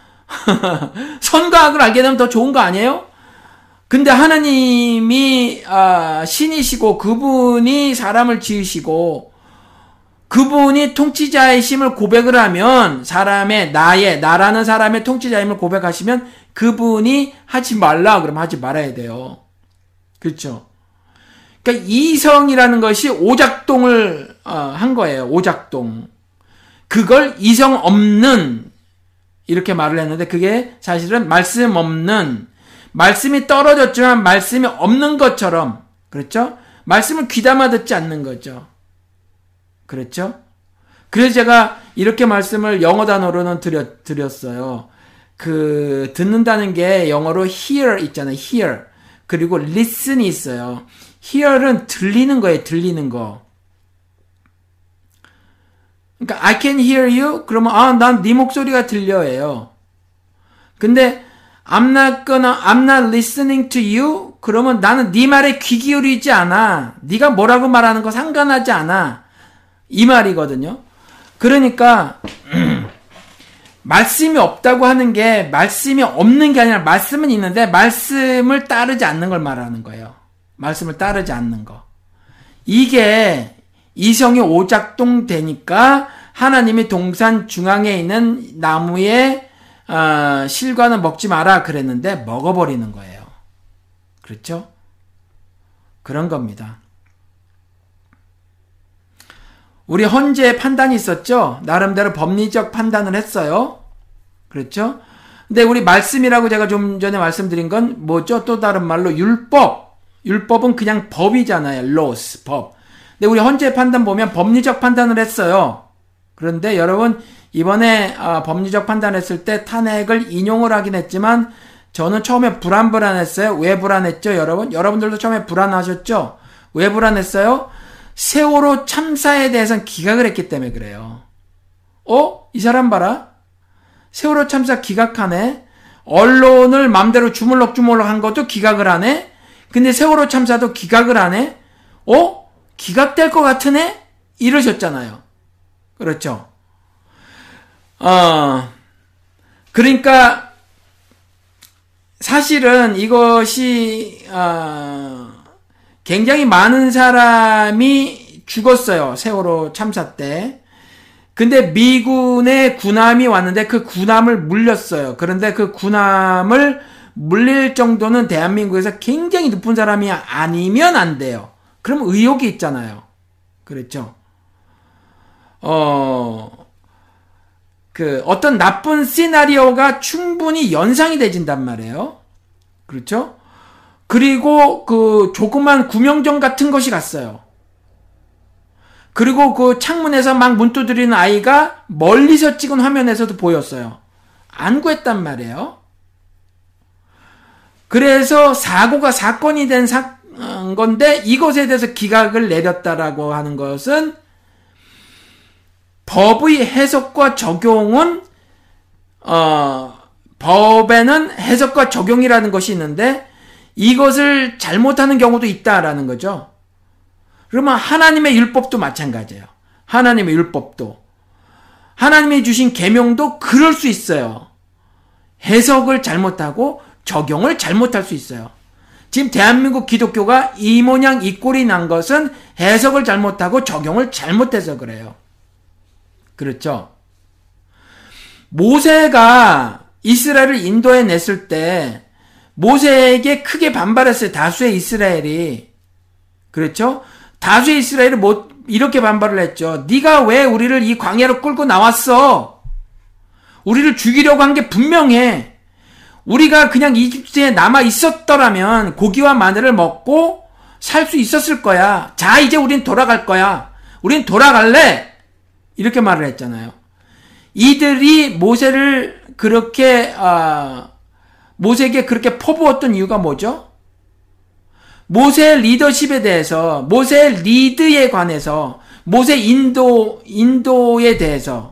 Speaker 1: 선과 악을 알게 되면 더 좋은 거 아니에요? 근데 하나님이 신이시고 그분이 사람을 지으시고 그분이 통치자이심을 고백을 하면 나라는 사람의 통치자임을 고백하시면 그분이 하지 말라 그러면 하지 말아야 돼요. 그렇죠? 그러니까 이성이라는 것이 오작동을 한 거예요. 오작동. 그걸 이성 없는 이렇게 말을 했는데 그게 사실은 말씀 없는, 말씀이 떨어졌지만 말씀이 없는 것처럼, 그렇죠? 말씀을 귀담아 듣지 않는 거죠. 그렇죠? 그래서 제가 이렇게 말씀을 영어 단어로는 드렸어요. 듣는다는 게 영어로 hear 있잖아요. hear. 그리고 listen이 있어요. hear은 들리는 거예요. 들리는 거. 그러니까 I can hear you. 그러면 난 네 목소리가 들려요. 근데 I'm not listening to you. 그러면 나는 네 말에 귀 기울이지 않아. 네가 뭐라고 말하는 거 상관하지 않아. 이 말이거든요. 그러니까 말씀이 없다고 하는 게 말씀이 없는 게 아니라 말씀은 있는데 말씀을 따르지 않는 걸 말하는 거예요. 말씀을 따르지 않는 거. 이게 이성이 오작동 되니까 하나님이 동산 중앙에 있는 나무의 실과는 먹지 마라 그랬는데 먹어버리는 거예요. 그렇죠? 그런 겁니다. 우리 헌재 판단이 있었죠? 나름대로 법리적 판단을 했어요. 그렇죠? 근데 우리 말씀이라고 제가 좀 전에 말씀드린 건 뭐죠? 또 다른 말로 율법. 율법은 그냥 법이잖아요. laws, 법. 근데 우리 헌재 판단 보면 법리적 판단을 했어요. 그런데 여러분 이번에 법리적 판단했을 때 탄핵을 인용을 하긴 했지만 저는 처음에 불안했어요. 왜 불안했죠, 여러분? 여러분들도 처음에 불안하셨죠? 왜 불안했어요? 세월호 참사에 대해서는 기각을 했기 때문에 그래요. 이 사람 봐라. 세월호 참사 기각하네. 언론을 맘대로 주물럭주물럭 한 것도 기각을 하네. 근데 세월호 참사도 기각을 하네. 기각될 것 같으네? 이러셨잖아요. 그렇죠. 그러니까 사실은 이것이 굉장히 많은 사람이 죽었어요. 세월호 참사 때. 근데 미군의 군함이 왔는데 그 군함을 물렸어요. 그런데 그 군함을 물릴 정도는 대한민국에서 굉장히 높은 사람이 아니면 안 돼요. 그럼 의혹이 있잖아요. 그렇죠. 어떤 나쁜 시나리오가 충분히 연상이 되진단 말이에요. 그렇죠? 그리고 조그만 구명정 같은 것이 갔어요. 그리고 그 창문에서 막 문 두드리는 아이가 멀리서 찍은 화면에서도 보였어요. 안 구했단 말이에요. 그래서 사고가 사건이 된 건데 이것에 대해서 기각을 내렸다라고 하는 것은 법의 해석과 적용은 법에는 해석과 적용이라는 것이 있는데 이것을 잘못하는 경우도 있다라는 거죠. 그러면 하나님의 율법도 마찬가지예요. 하나님의 율법도 하나님이 주신 계명도 그럴 수 있어요. 해석을 잘못하고 적용을 잘못할 수 있어요. 지금 대한민국 기독교가 이 모양 이 꼴이 난 것은 해석을 잘못하고 적용을 잘못해서 그래요. 그렇죠? 모세가 이스라엘을 인도해 냈을 때 모세에게 크게 반발했어요. 다수의 이스라엘이. 그렇죠? 다수의 이스라엘이 이렇게 반발을 했죠. 네가 왜 우리를 이 광야로 끌고 나왔어? 우리를 죽이려고 한 게 분명해. 우리가 그냥 이집트에 남아 있었더라면 고기와 마늘을 먹고 살 수 있었을 거야. 자, 이제 우린 돌아갈 거야. 우린 돌아갈래. 이렇게 말을 했잖아요. 이들이 모세를 그렇게 모세에게 그렇게 퍼부었던 이유가 뭐죠? 모세의 리더십에 대해서, 모세의 리드에 관해서, 모세 인도에 대해서,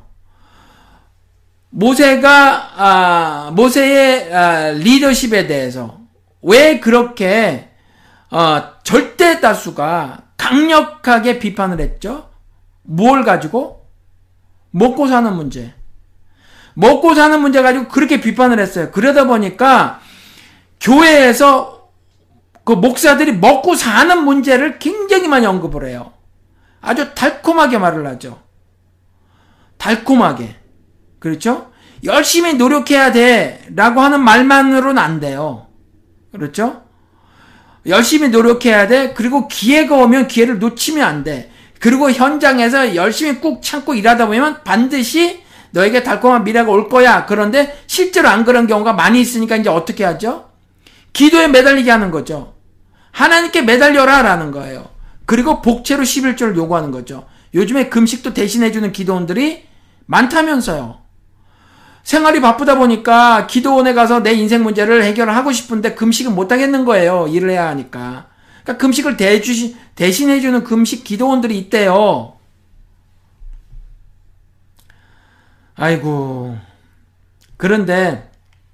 Speaker 1: 모세의 리더십에 대해서 왜 그렇게 절대 다수가 강력하게 비판을 했죠? 뭘 가지고? 먹고 사는 문제. 먹고 사는 문제 가지고 그렇게 비판을 했어요. 그러다 보니까 교회에서 그 목사들이 먹고 사는 문제를 굉장히 많이 언급을 해요. 아주 달콤하게 말을 하죠. 달콤하게. 그렇죠? 열심히 노력해야 돼 라고 하는 말만으로는 안 돼요. 그렇죠? 열심히 노력해야 돼. 그리고 기회가 오면 기회를 놓치면 안 돼. 그리고 현장에서 열심히 꾹 참고 일하다 보면 반드시 너에게 달콤한 미래가 올 거야. 그런데 실제로 안 그런 경우가 많이 있으니까 이제 어떻게 하죠? 기도에 매달리게 하는 거죠. 하나님께 매달려라 라는 거예요. 그리고 복채로 11조를 요구하는 거죠. 요즘에 금식도 대신해주는 기도원들이 많다면서요. 생활이 바쁘다 보니까 기도원에 가서 내 인생 문제를 해결하고 싶은데 금식은 못하겠는 거예요. 일을 해야 하니까. 그러니까 금식을 대신해주는 금식 기도원들이 있대요. 아이고. 그런데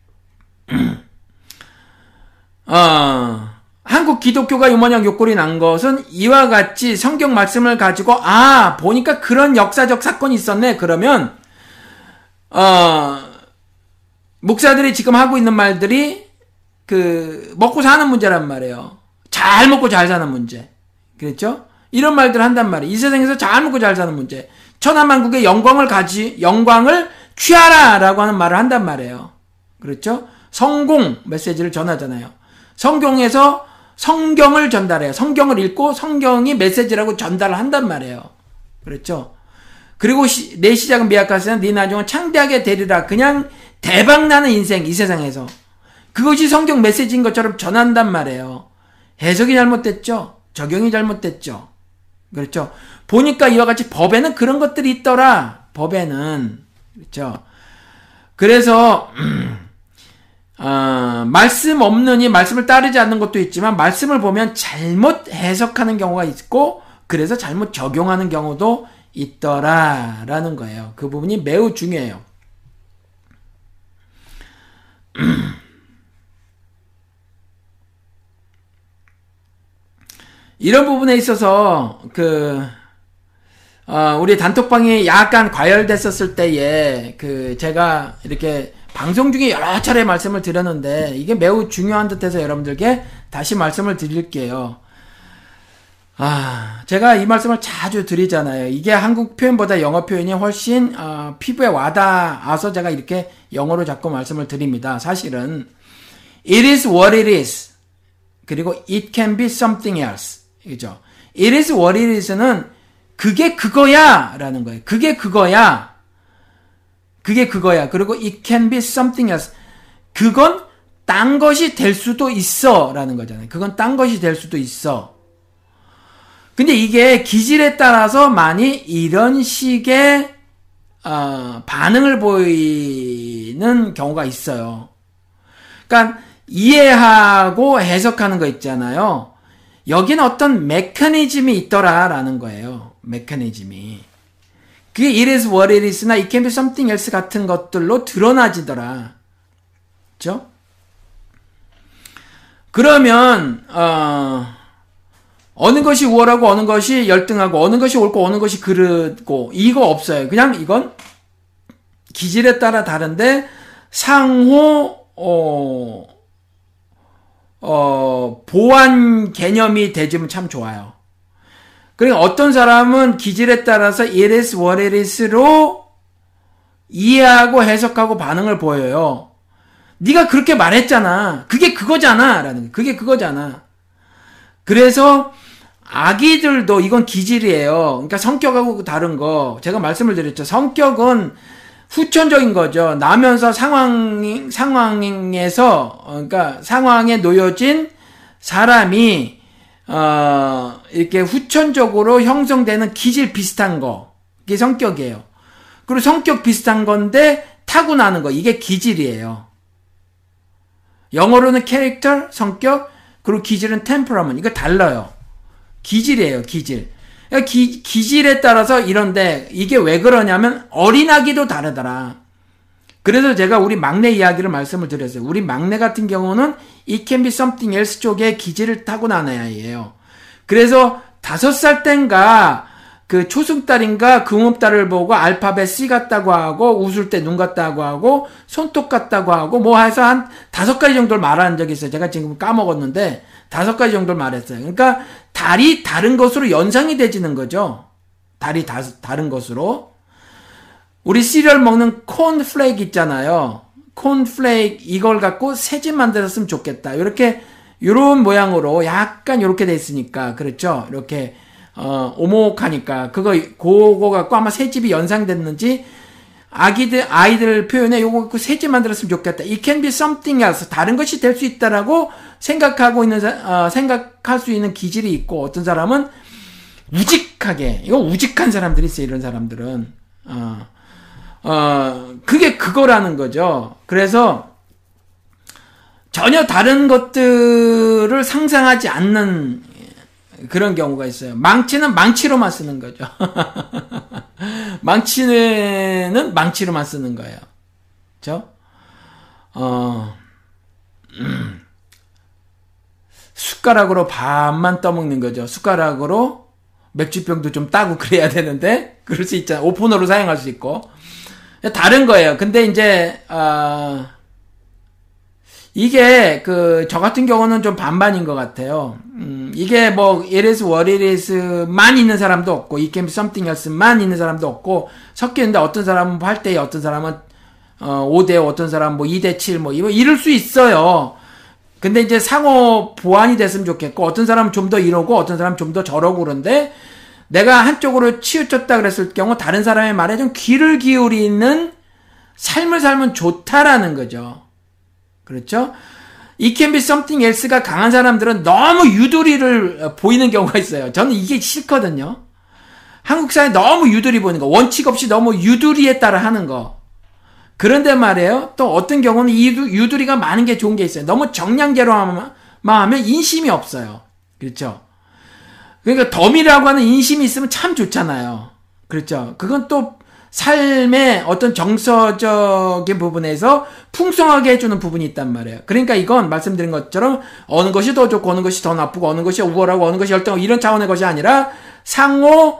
Speaker 1: 한국 기독교가 이 모양 욕골이 난 것은 이와 같이 성경 말씀을 가지고 보니까 그런 역사적 사건이 있었네. 그러면 목사들이 지금 하고 있는 말들이 먹고 사는 문제란 말이에요. 잘 먹고 잘 사는 문제. 그렇죠? 이런 말들 한단 말이에요. 이 세상에서 잘 먹고 잘 사는 문제. 천하만국의 영광을 취하라라고 하는 말을 한단 말이에요. 그렇죠? 성공 메시지를 전하잖아요. 성경에서 성경을 전달해요. 성경을 읽고 성경이 메시지라고 전달을 한단 말이에요. 그렇죠? 그리고 내 시작은 미약하시나 네 나중은 창대하게 되리라. 그냥 대박나는 인생, 이 세상에서. 그것이 성경 메시지인 것처럼 전한단 말이에요. 해석이 잘못됐죠? 적용이 잘못됐죠? 그렇죠? 보니까 이와 같이 법에는 그런 것들이 있더라. 법에는. 그렇죠? 그래서 말씀 없느니 말씀을 따르지 않는 것도 있지만 말씀을 보면 잘못 해석하는 경우가 있고 그래서 잘못 적용하는 경우도 있더라라는 거예요. 그 부분이 매우 중요해요. 이런 부분에 있어서 우리 단톡방이 약간 과열됐었을 때에 제가 이렇게 방송 중에 여러 차례 말씀을 드렸는데 이게 매우 중요한 듯해서 여러분들께 다시 말씀을 드릴게요. 제가 이 말씀을 자주 드리잖아요. 이게 한국 표현보다 영어 표현이 훨씬 피부에 와닿아서 제가 이렇게 영어로 자꾸 말씀을 드립니다. 사실은 It is what it is. 그리고 It can be something else. 그죠? It is what it is는 그게 그거야 라는 거예요. 그게 그거야. 그게 그거야. 그리고 it can be something else. 그건 딴 것이 될 수도 있어 라는 거잖아요. 그건 딴 것이 될 수도 있어. 근데 이게 기질에 따라서 많이 이런 식의 반응을 보이는 경우가 있어요. 그러니까 이해하고 해석하는 거 있잖아요. 여기는 어떤 메커니즘이 있더라라는 거예요. 메커니즘이. 그게 it is what it is나 it can be something else 같은 것들로 드러나지더라. 그렇죠? 그러면 어느 것이 우월하고 어느 것이 열등하고 어느 것이 옳고 어느 것이 그르고 이거 없어요. 그냥 이건 기질에 따라 다른데 상호 보완 개념이 되지면 참 좋아요. 그러니까 어떤 사람은 기질에 따라서 it is what it is로 이해하고 해석하고 반응을 보여요. 네가 그렇게 말했잖아. 그게 그거잖아. 라는 그게 그거잖아. 그래서 아기들도 이건 기질이에요. 그러니까 성격하고 다른 거 제가 말씀을 드렸죠. 성격은 후천적인 거죠. 나면서 상황에서 그러니까 상황에 놓여진 사람이 이렇게 후천적으로 형성되는 기질 비슷한 거 이게 성격이에요. 그리고 성격 비슷한 건데 타고나는 거 이게 기질이에요. 영어로는 캐릭터, 성격, 그리고 기질은 temperament. 이거 달라요. 기질이에요, 기질. 그러니까 기질에 따라서 이런데 이게 왜 그러냐면 어린아기도 다르더라. 그래서 제가 우리 막내 이야기를 말씀을 드렸어요. 우리 막내 같은 경우는 it can be something else 쪽에 기질을 타고난 아이예요. 그래서 5살 땐가 그 초승달인가 금음달을 보고 알파벳 C 같다고 하고 웃을 때 눈 같다고 하고 손톱 같다고 하고 뭐 해서 한 5가지 정도를 말하는 적이 있어요. 제가 지금 까먹었는데 5가지 정도를 말했어요. 그러니까 달이 다른 것으로 연상이 되지는 거죠. 달이 다른 것으로. 우리 시리얼 먹는 콘플레이크 있잖아요. 콘플레이크 이걸 갖고 새집 만들었으면 좋겠다. 요런 모양으로 약간 요렇게 돼 있으니까 그렇죠. 이렇게 오목하니까 그거 갖고 아마 새집이 연상됐는지 아이들 표현에 요거 갖고 새집 만들었으면 좋겠다. It can be something else. 다른 것이 될 수 있다라고 생각할 수 있는 기질이 있고 어떤 사람은 이거 우직한 사람들이 있어요. 이런 사람들은 그게 그거라는 거죠. 그래서 전혀 다른 것들을 상상하지 않는 그런 경우가 있어요. 망치는 망치로만 쓰는 거죠. 망치는 망치로만 쓰는 거예요. 그죠? 숟가락으로 밥만 떠먹는 거죠. 숟가락으로 맥주병도 좀 따고 그래야 되는데, 그럴 수 있잖아요. 오픈어로 사용할 수 있고. 다른 거예요. 근데 이제, 이게, 저 같은 경우는 좀 반반인 것 같아요. 이게 뭐, it is what it is만 있는 사람도 없고, it can be something else만 있는 사람도 없고, 섞이는데 어떤 사람은 8대2, 어떤 사람은, 5대5, 어떤 사람은 뭐 2대7, 뭐, 이럴 수 있어요. 근데 이제 상호 보완이 됐으면 좋겠고, 어떤 사람은 좀 더 이러고, 어떤 사람은 좀 더 저러고 그런데, 내가 한쪽으로 치우쳤다 그랬을 경우, 다른 사람의 말에 좀 귀를 기울이는 삶을 살면 좋다라는 거죠. 그렇죠? It can be something else가 강한 사람들은 너무 유두리를 보이는 경우가 있어요. 저는 이게 싫거든요. 한국 사회 너무 유두리 보이는 거. 원칙 없이 너무 유두리에 따라 하는 거. 그런데 말이에요. 또 어떤 경우는 이 유두리가 많은 게 좋은 게 있어요. 너무 정량제로만 하면 인심이 없어요. 그렇죠? 그러니까 덤이라고 하는 인심이 있으면 참 좋잖아요. 그렇죠? 그건 또 삶의 어떤 정서적인 부분에서 풍성하게 해주는 부분이 있단 말이에요. 그러니까 이건 말씀드린 것처럼 어느 것이 더 좋고 어느 것이 더 나쁘고 어느 것이 우월하고 어느 것이 열등하고 이런 차원의 것이 아니라 상호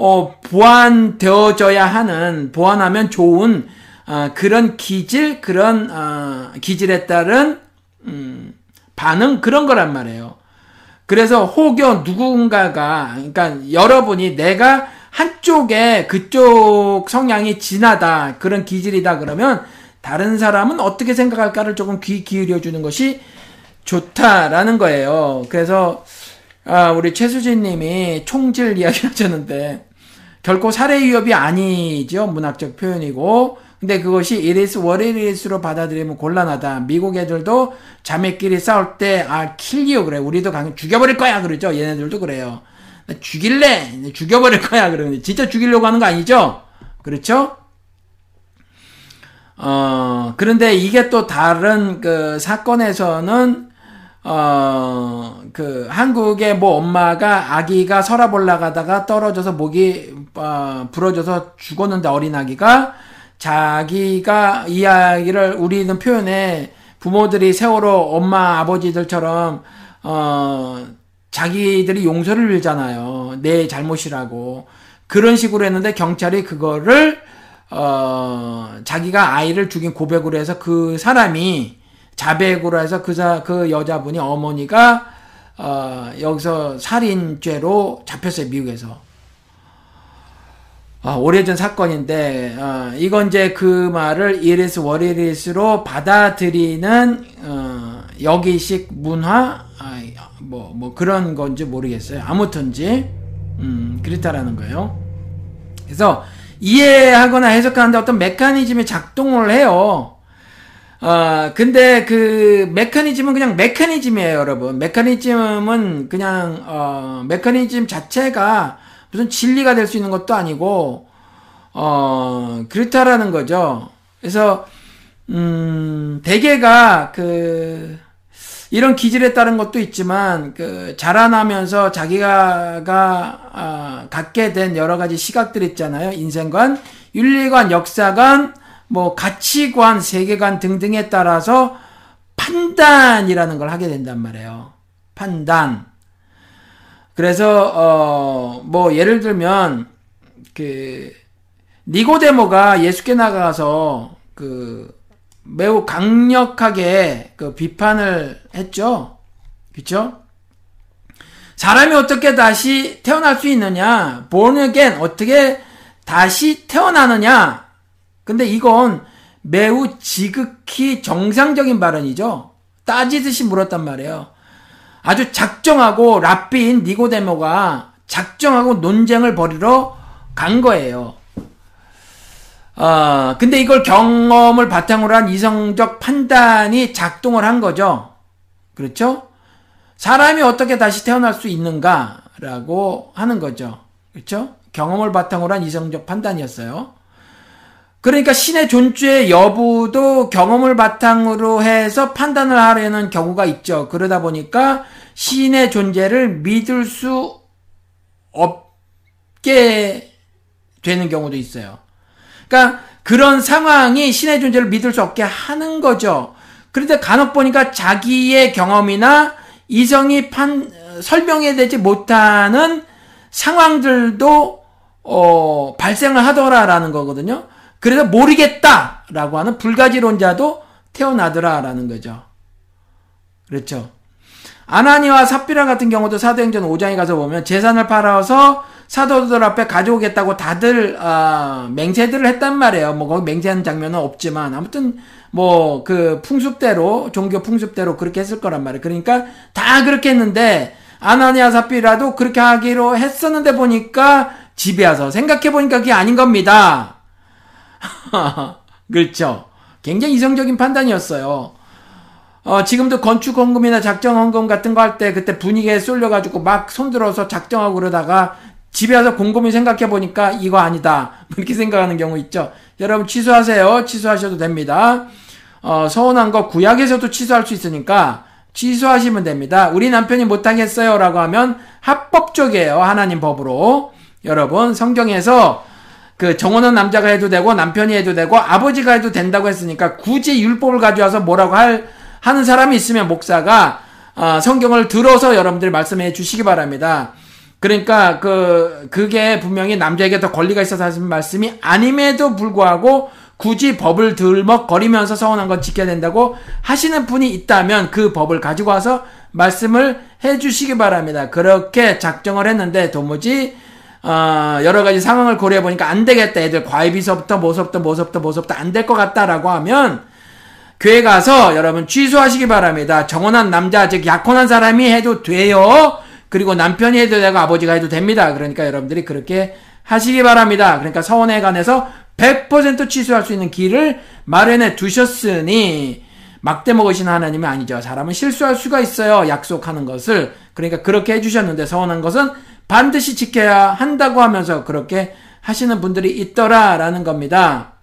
Speaker 1: 보완되어져야 하는, 보완하면 좋은 그런 기질, 그런 기질에 따른 반응, 그런 거란 말이에요. 그래서 혹여 누군가가, 그러니까 여러분이 내가 한쪽에 그쪽 성향이 진하다, 그런 기질이다 그러면 다른 사람은 어떻게 생각할까를 조금 귀 기울여 주는 것이 좋다라는 거예요. 그래서 우리 최수진 님이 총질 이야기 하셨는데, 결코 살해 위협이 아니죠. 문학적 표현이고. 근데 그것이 it is what it is로 받아들이면 곤란하다. 미국 애들도 자매끼리 싸울 때 kill you 그래. 우리도 죽여버릴 거야 그러죠. 얘네들도 그래요. 죽일래? 죽여버릴 거야 그러는데 진짜 죽이려고 하는 거 아니죠? 그렇죠? 그런데 이게 또 다른 그 사건에서는 한국의 뭐 엄마가 아기가 서랍 올라가다가 떨어져서 목이 부러져서 죽었는데, 어린 아기가 자기가 이야기를, 우리는 표현에 부모들이 세월호 엄마 아버지들처럼 자기들이 용서를 빌잖아요. 내 잘못이라고. 그런 식으로 했는데 경찰이 그거를 자기가 아이를 죽인 고백으로 해서 그 사람이 자백으로 해서 그 여자분이, 어머니가 여기서 살인죄로 잡혔어요. 미국에서. 오래전 사건인데, 이건 이제 그 말을 it is what it is로 받아들이는 여기식 문화, 뭐 그런 건지 모르겠어요. 아무튼지 그렇다라는 거예요. 그래서 이해하거나 해석하는데 어떤 메커니즘이 작동을 해요. 근데 그 메커니즘은 그냥 메커니즘이에요, 여러분. 메커니즘은 그냥 메커니즘 자체가 무슨 진리가 될 수 있는 것도 아니고 그렇다라는 거죠. 그래서 대개가 이런 기질에 따른 것도 있지만 자라나면서 자기가 갖게 된 여러 가지 시각들 있잖아요. 인생관, 윤리관, 역사관, 뭐 가치관, 세계관 등등에 따라서 판단이라는 걸 하게 된단 말이에요. 판단. 그래서 뭐 예를 들면 니고데모가 예수께 나가서 매우 강력하게 비판을 했죠. 그렇죠? 사람이 어떻게 다시 태어날 수 있느냐? born again, 어떻게 다시 태어나느냐? 근데 이건 매우 지극히 정상적인 발언이죠. 따지듯이 물었단 말이에요. 아주 작정하고 랍비인 니고데모가 작정하고 논쟁을 벌이러 간 거예요. 근데 이걸 경험을 바탕으로 한 이성적 판단이 작동을 한 거죠. 그렇죠? 사람이 어떻게 다시 태어날 수 있는가라고 하는 거죠. 그렇죠? 경험을 바탕으로 한 이성적 판단이었어요. 그러니까 신의 존재의 여부도 경험을 바탕으로 해서 판단을 하려는 경우가 있죠. 그러다 보니까 신의 존재를 믿을 수 없게 되는 경우도 있어요. 그러니까 그런 상황이 신의 존재를 믿을 수 없게 하는 거죠. 그런데 간혹 보니까 자기의 경험이나 이성이 설명이 되지 못하는 상황들도 발생을 하더라라는 거거든요. 그래서 모르겠다라고 하는 불가지론자도 태어나더라라는 거죠. 그렇죠. 아나니와 삽비라 같은 경우도 사도행전 5장에 가서 보면 재산을 팔아서 사도들 앞에 가져오겠다고 다들 맹세들을 했단 말이에요. 뭐 거기 맹세하는 장면은 없지만 아무튼 뭐 그 풍습대로 종교 풍습대로 그렇게 했을 거란 말이에요. 그러니까 다 그렇게 했는데 아나니아 삽비라도 그렇게 하기로 했었는데 보니까 집에 와서 생각해 보니까 그게 아닌 겁니다. 그렇죠. 굉장히 이성적인 판단이었어요. 지금도 건축 헌금이나 작정 헌금 같은 거 할 때 그때 분위기에 쏠려가지고 막 손들어서 작정하고 그러다가 집에 와서 곰곰이 생각해 보니까 이거 아니다. 이렇게 생각하는 경우 있죠. 여러분 취소하세요. 취소하셔도 됩니다. 서운한 거 구약에서도 취소할 수 있으니까 취소하시면 됩니다. 우리 남편이 못하겠어요 라고 하면 합법적이에요. 하나님 법으로. 여러분 성경에서 그 정혼한 남자가 해도 되고 남편이 해도 되고 아버지가 해도 된다고 했으니까 굳이 율법을 가져와서 뭐라고 하는 사람이 있으면 목사가 성경을 들어서 여러분들이 말씀해 주시기 바랍니다. 그러니까 그게 분명히 남자에게 더 권리가 있어서 하신 말씀이 아님에도 불구하고 굳이 법을 들먹거리면서 서운한 건 지켜야 된다고 하시는 분이 있다면 그 법을 가지고 와서 말씀을 해 주시기 바랍니다. 그렇게 작정을 했는데 도무지 여러 가지 상황을 고려해 보니까 안 되겠다. 애들 과외비서부터 뭐서부터 안 될 것 같다라고 하면 교회 가서 여러분 취소하시기 바랍니다. 정혼한 남자 즉 약혼한 사람이 해도 돼요. 그리고 남편이 해도 되고 아버지가 해도 됩니다. 그러니까 여러분들이 그렇게 하시기 바랍니다. 그러니까 서원에 관해서 100% 취소할 수 있는 길을 마련해 두셨으니 막대 먹으시는 하나님은 아니죠. 사람은 실수할 수가 있어요. 약속하는 것을. 그러니까 그렇게 해주셨는데 서원한 것은 반드시 지켜야 한다고 하면서 그렇게 하시는 분들이 있더라라는 겁니다.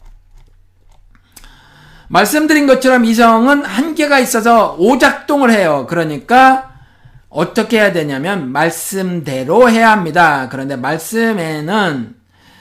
Speaker 1: 말씀드린 것처럼 이성은 한계가 있어서 오작동을 해요. 그러니까 어떻게 해야 되냐면 말씀대로 해야 합니다. 그런데 말씀에는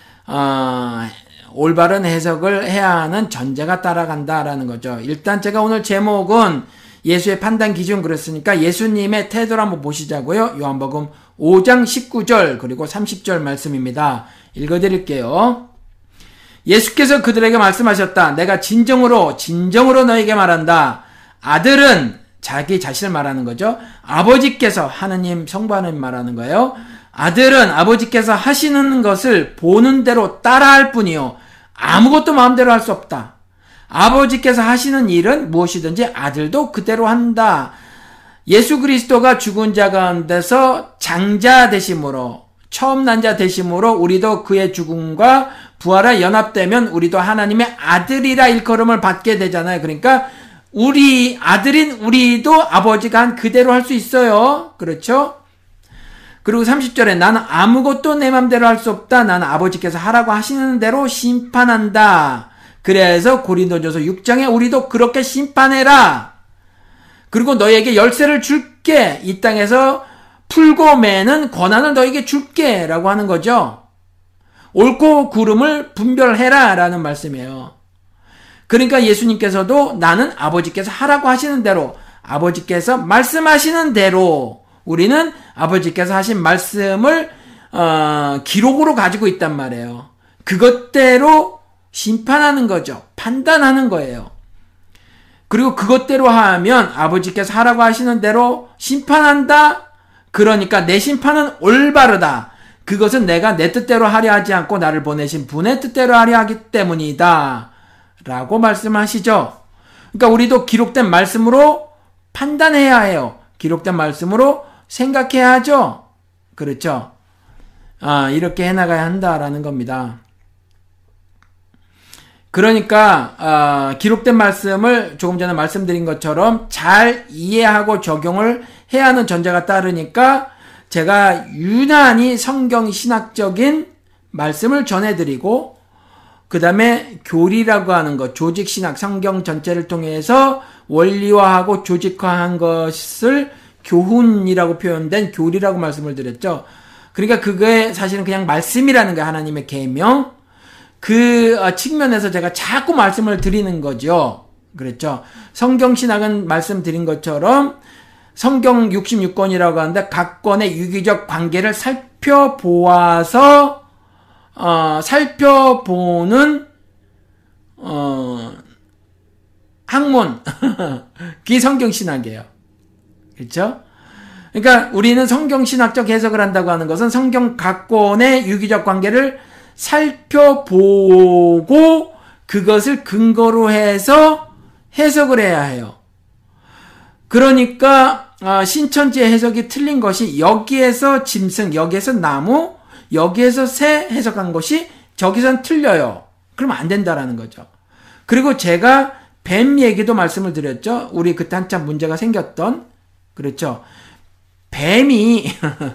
Speaker 1: 올바른 해석을 해야 하는 전제가 따라간다라는 거죠. 일단 제가 오늘 제목은 예수의 판단 기준 그랬으니까 예수님의 태도를 한번 보시자고요. 요한복음 5장 19절 그리고 30절 말씀입니다. 읽어드릴게요. 예수께서 그들에게 말씀하셨다. 내가 진정으로 너에게 말한다. 아들은 자기 자신을 말하는 거죠. 아버지께서 하느님 성부 하느님 말하는 거예요. 아들은 아버지께서 하시는 것을 보는 대로 따라할 뿐이요. 아무것도 마음대로 할 수 없다. 아버지께서 하시는 일은 무엇이든지 아들도 그대로 한다. 예수 그리스도가 죽은 자 가운데서 장자 되심으로 처음 난 자 되심으로 우리도 그의 죽음과 부활에 연합되면 우리도 하나님의 아들이라 일컬음을 받게 되잖아요. 그러니까 우리 아들인 우리도 아버지가 한 그대로 할 수 있어요. 그렇죠? 그리고 30절에 나는 아무것도 내 맘대로 할 수 없다. 나는 아버지께서 하라고 하시는 대로 심판한다. 그래서 고린도전서 6장에 우리도 그렇게 심판해라. 그리고 너에게 열쇠를 줄게. 이 땅에서 풀고 매는 권한을 너에게 줄게. 라고 하는 거죠. 옳고 그름을 분별해라. 라는 말씀이에요. 그러니까 예수님께서도 나는 아버지께서 하라고 하시는 대로 아버지께서 말씀하시는 대로 우리는 아버지께서 하신 말씀을 기록으로 가지고 있단 말이에요. 그것대로 심판하는 거죠. 판단하는 거예요. 그리고 그것대로 하면 아버지께서 하라고 하시는 대로 심판한다. 그러니까 내 심판은 올바르다. 그것은 내가 내 뜻대로 하려 하지 않고 나를 보내신 분의 뜻대로 하려 하기 때문이다. 라고 말씀하시죠. 그러니까 우리도 기록된 말씀으로 판단해야 해요. 기록된 말씀으로 생각해야 하죠. 그렇죠. 이렇게 해나가야 한다라는 겁니다. 그러니까 기록된 말씀을 조금 전에 말씀드린 것처럼 잘 이해하고 적용을 해야 하는 전제가 따르니까 제가 유난히 성경 신학적인 말씀을 전해드리고 그 다음에 교리라고 하는 것, 조직신학, 성경 전체를 통해서 원리화하고 조직화한 것을 교훈이라고 표현된 교리라고 말씀을 드렸죠. 그러니까 그게 사실은 그냥 말씀이라는 거예요. 하나님의 계명. 그 측면에서 제가 자꾸 말씀을 드리는 거죠. 그랬죠. 성경신학은 말씀드린 것처럼 성경 66권이라고 하는데 각 권의 유기적 관계를 살펴보아서 살펴보는 학문 그게 성경신학이에요. 그렇죠? 그러니까 우리는 성경신학적 해석을 한다고 하는 것은 성경 각 권의 유기적 관계를 살펴보고 그것을 근거로 해서 해석을 해야 해요. 그러니까 신천지의 해석이 틀린 것이 여기에서 짐승, 여기에서 나무, 여기에서 새 해석한 것이 저기선 틀려요. 그러면 안 된다라는 거죠. 그리고 제가 뱀 얘기도 말씀을 드렸죠. 우리 그때 한참 문제가 생겼던, 그렇죠. 뱀이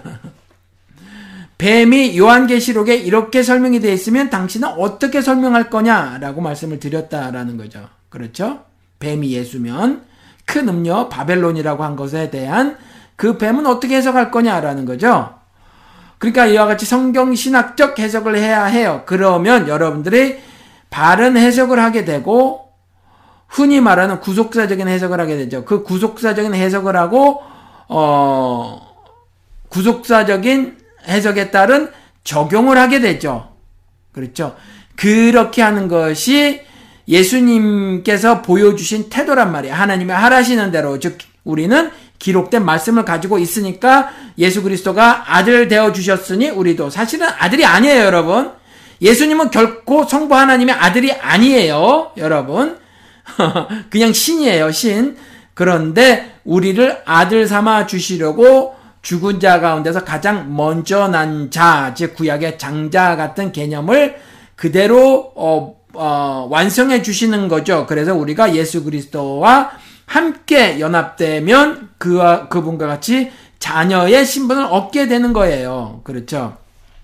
Speaker 1: 요한계시록에 이렇게 설명이 되어 있으면 당신은 어떻게 설명할 거냐라고 말씀을 드렸다라는 거죠. 그렇죠. 뱀이 예수면 큰 음녀 바벨론이라고 한 것에 대한 그 뱀은 어떻게 해석할 거냐라는 거죠. 그러니까 이와 같이 성경신학적 해석을 해야 해요. 그러면 여러분들이 바른 해석을 하게 되고 흔히 말하는 구속사적인 해석을 하게 되죠. 그 구속사적인 해석을 하고 구속사적인 해석에 따른 적용을 하게 되죠. 그렇죠. 그렇게 하는 것이 예수님께서 보여주신 태도란 말이에요. 하나님의 하라시는 대로, 즉 우리는 기록된 말씀을 가지고 있으니까 예수 그리스도가 아들 되어 주셨으니 우리도 사실은 아들이 아니에요, 여러분. 예수님은 결코 성부 하나님의 아들이 아니에요, 여러분. 그냥 신이에요, 신. 그런데 우리를 아들 삼아 주시려고 죽은 자 가운데서 가장 먼저 난 자, 즉 구약의 장자 같은 개념을 그대로 완성해 주시는 거죠. 그래서 우리가 예수 그리스도와 함께 연합되면 그분과 같이 자녀의 신분을 얻게 되는 거예요. 그렇죠.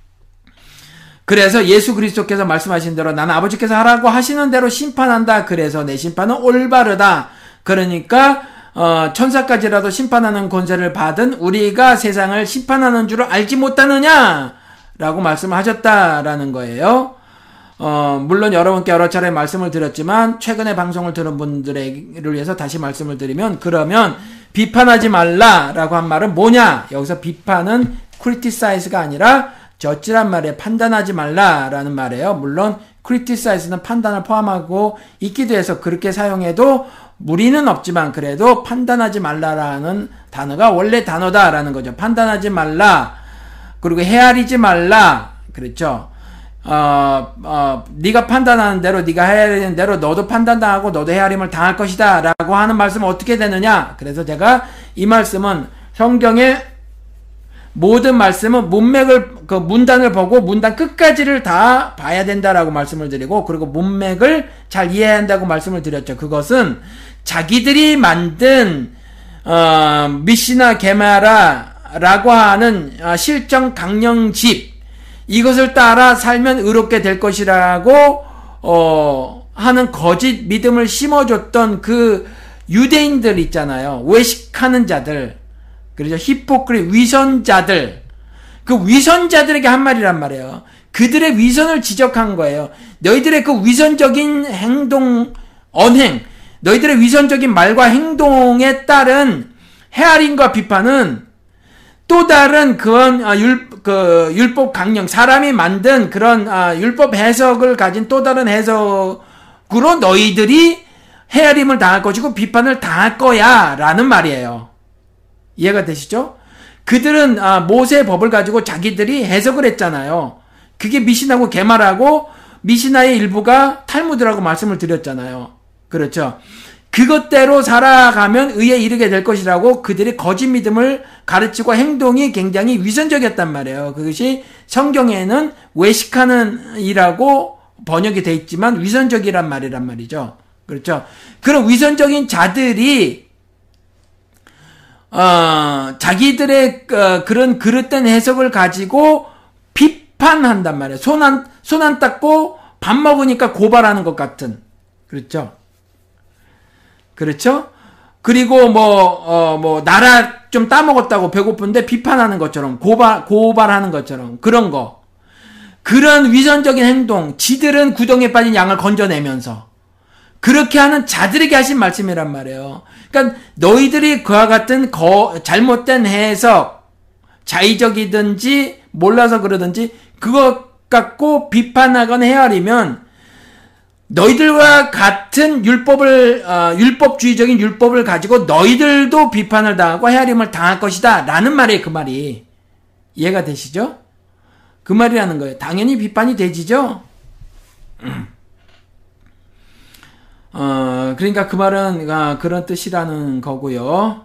Speaker 1: 그래서 예수 그리스도께서 말씀하신 대로 나는 아버지께서 하라고 하시는 대로 심판한다. 그래서 내 심판은 올바르다. 그러니까 천사까지라도 심판하는 권세를 받은 우리가 세상을 심판하는 줄을 알지 못하느냐? 라고 말씀하셨다라는 거예요. 물론 여러분께 여러 차례 말씀을 드렸지만 최근에 방송을 들은 분들을 위해서 다시 말씀을 드리면, 그러면 비판하지 말라라고 한 말은 뭐냐? 여기서 비판은 criticize가 아니라 저지란 말이에요. 판단하지 말라라는 말이에요. 물론 criticize는 판단을 포함하고 있기도 해서 그렇게 사용해도 무리는 없지만 그래도 판단하지 말라라는 단어가 원래 단어다라는 거죠. 판단하지 말라, 그리고 헤아리지 말라. 그렇죠. 네가 판단하는 대로, 네가 헤아리는 대로 너도 판단당하고 너도 헤아림을 당할 것이다 라고 하는 말씀은 어떻게 되느냐? 그래서 제가 이 말씀은 성경의 모든 말씀은 문단을 보고 문단 끝까지를 다 봐야 된다라고 말씀을 드리고, 그리고 문맥을 잘 이해해야 한다고 말씀을 드렸죠. 그것은 자기들이 만든 미시나 게마라라고 하는 실정 강령집, 이것을 따라 살면 의롭게 될 것이라고 하는 거짓 믿음을 심어줬던 그 유대인들 있잖아요. 외식하는 자들, 그렇죠. 히포크리, 위선자들. 그 위선자들에게 한 말이란 말이에요. 그들의 위선을 지적한 거예요. 너희들의 그 위선적인 행동, 언행, 너희들의 위선적인 말과 행동에 따른 헤아림과 비판은 또 다른 그런 율법 강령, 사람이 만든 그런 율법 해석을 가진 또 다른 해석으로 너희들이 헤아림을 당할 것이고 비판을 당할 거야 라는 말이에요. 이해가 되시죠? 그들은 모세의 법을 가지고 자기들이 해석을 했잖아요. 그게 미시나고 게마라고, 미시나의 일부가 탈무드라고 말씀을 드렸잖아요. 그렇죠. 그것대로 살아가면 의에 이르게 될 것이라고 그들이 거짓 믿음을 가르치고 행동이 굉장히 위선적이었단 말이에요. 그것이 성경에는 외식하는 이라고 번역이 돼 있지만 위선적이란 말이란 말이죠. 그렇죠. 그런 위선적인 자들이 자기들의 그런 그릇된 해석을 가지고 비판한단 말이에요. 손 안 닦고 밥 먹으니까 고발하는 것 같은. 그렇죠. 그렇죠? 그리고 나라 좀 따먹었다고 배고픈데 비판하는 것처럼, 고발하는 것처럼, 그런 거. 그런 위선적인 행동, 지들은 구덩이에 빠진 양을 건져내면서, 그렇게 하는 자들에게 하신 말씀이란 말이에요. 그러니까 너희들이 그와 같은 잘못된 해석, 자의적이든지 몰라서 그러든지 그것 갖고 비판하거나 헤아리면 너희들과 같은 율법주의적인 율법을 가지고 너희들도 비판을 당하고 헤아림을 당할 것이다 라는 말이에요. 그 말이 이해가 되시죠? 그 말이라는 거예요. 당연히 비판이 되지죠. 그러니까 그 말은 그런 뜻이라는 거고요.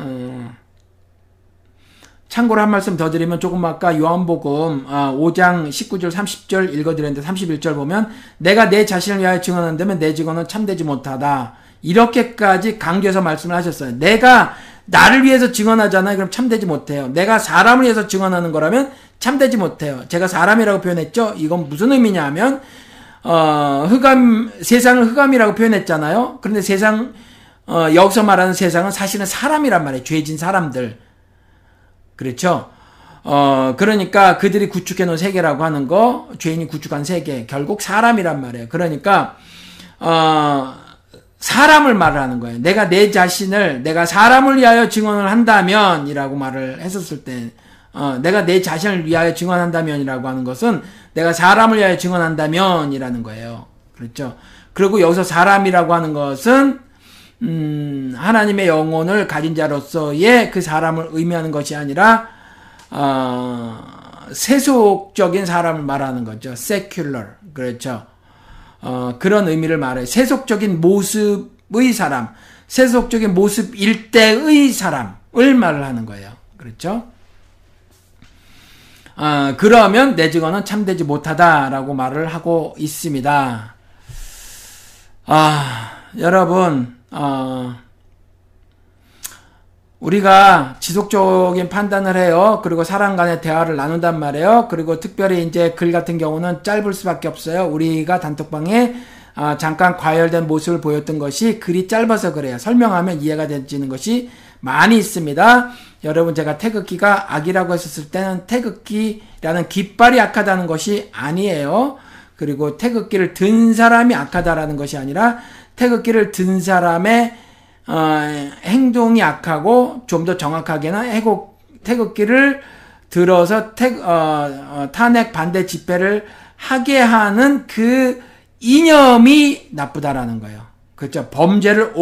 Speaker 1: 참고로 한 말씀 더 드리면, 조금 아까 요한복음 5장 19절 30절 읽어드렸는데 31절 보면, 내가 내 자신을 위하여 증언한다면 내 증언은 참되지 못하다, 이렇게까지 강조해서 말씀을 하셨어요. 내가 나를 위해서 증언하잖아요. 그럼 참되지 못해요. 내가 사람을 위해서 증언하는 거라면 참되지 못해요. 제가 사람이라고 표현했죠. 이건 무슨 의미냐 하면 세상을 흑암이라고 표현했잖아요. 그런데 여기서 말하는 세상은 사실은 사람이란 말이에요. 죄진 사람들. 그렇죠? 그러니까 그들이 구축해 놓은 세계라고 하는 거, 죄인이 구축한 세계, 결국 사람이란 말이에요. 그러니까, 사람을 말하는 거예요. 내가 내 자신을, 내가 사람을 위하여 증언을 한다면, 이라고 말을 했었을 때, 내가 내 자신을 위하여 증언한다면이라고 하는 것은 내가 사람을 위하여 증언한다면 이라는 거예요. 그렇죠? 그리고 여기서 사람이라고 하는 것은 하나님의 영혼을 가진 자로서의 그 사람을 의미하는 것이 아니라 세속적인 사람을 말하는 거죠. secular. 그렇죠? 그런 의미를 말해요. 세속적인 모습의 사람, 세속적인 모습일 때의 사람을 말을 하는 거예요. 그렇죠? 그러면 내 증언은 참되지 못하다라고 말을 하고 있습니다. 여러분, 우리가 지속적인 판단을 해요. 그리고 사람 간의 대화를 나눈단 말이에요. 그리고 특별히 이제 글 같은 경우는 짧을 수밖에 없어요. 우리가 단톡방에 잠깐 과열된 모습을 보였던 것이 글이 짧아서 그래요. 설명하면 이해가 되지는 것이 많이 있습니다. 여러분, 제가 태극기가 악이라고 했었을 때는 태극기라는 깃발이 악하다는 것이 아니에요. 그리고 태극기를 든 사람이 악하다라는 것이 아니라 태극기를 든 사람의 행동이 악하고, 좀 더 정확하게는 태극기를 들어서 탄핵 반대 집회를 하게 하는 그 이념이 나쁘다라는 거예요. 그렇죠? 범죄를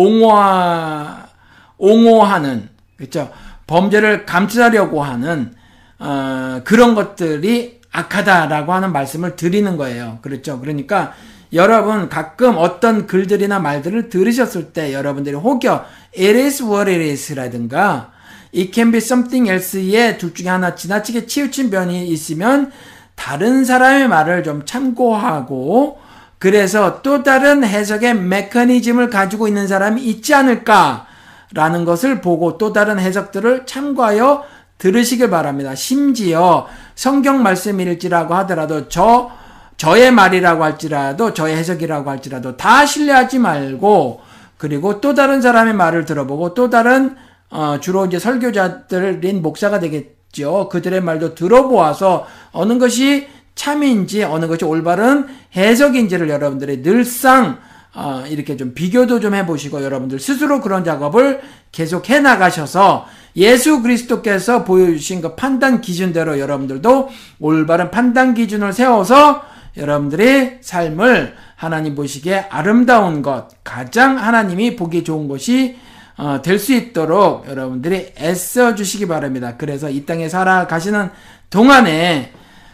Speaker 1: 옹호하는, 그렇죠? 범죄를 감추려고 하는 그런 것들이 악하다라고 하는 말씀을 드리는 거예요. 그렇죠? 그러니까 여러분, 가끔 어떤 글들이나 말들을 들으셨을 때 여러분들이 혹여 it is what it is 라든가 it can be something else의 둘 중에 하나 지나치게 치우친 면이 있으면 다른 사람의 말을 좀 참고하고, 그래서 또 다른 해석의 메커니즘을 가지고 있는 사람이 있지 않을까라는 것을 보고 또 다른 해석들을 참고하여 들으시길 바랍니다. 심지어 성경 말씀일지라고 하더라도 저의 말이라고 할지라도, 저의 해석이라고 할지라도 다 신뢰하지 말고, 그리고 또 다른 사람의 말을 들어보고, 또 다른 주로 이제 설교자들인 목사가 되겠죠. 그들의 말도 들어보아서 어느 것이 참인지 어느 것이 올바른 해석인지를 여러분들이 늘상 이렇게 좀 비교도 좀 해보시고, 여러분들 스스로 그런 작업을 계속 해나가셔서 예수 그리스도께서 보여주신 그 판단 기준대로 여러분들도 올바른 판단 기준을 세워서 여러분들의 삶을 하나님 보시기에 아름다운 것, 가장 하나님이 보기 좋은 것이 될 수 있도록 여러분들이 애써 주시기 바랍니다. 그래서 이 땅에 살아가시는 동안에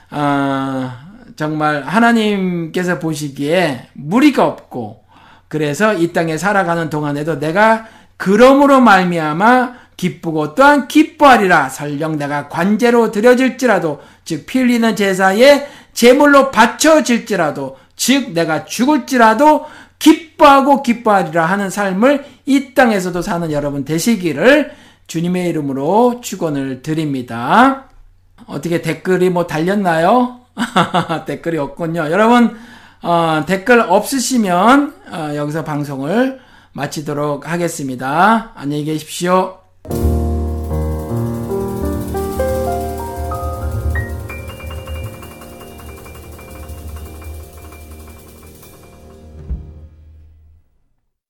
Speaker 1: 정말 하나님께서 보시기에 무리가 없고, 그래서 이 땅에 살아가는 동안에도 내가 그러므로 말미암아 기쁘고 또한 기뻐하리라. 설령 내가 관제로 드려질지라도, 즉 피 흘리는 제사에 제물로 바쳐질지라도, 즉 내가 죽을지라도 기뻐하고 기뻐하리라 하는 삶을 이 땅에서도 사는 여러분 되시기를 주님의 이름으로 축원을 드립니다. 어떻게 댓글이 달렸나요? 댓글이 없군요. 여러분, 댓글 없으시면 여기서 방송을 마치도록 하겠습니다. 안녕히 계십시오.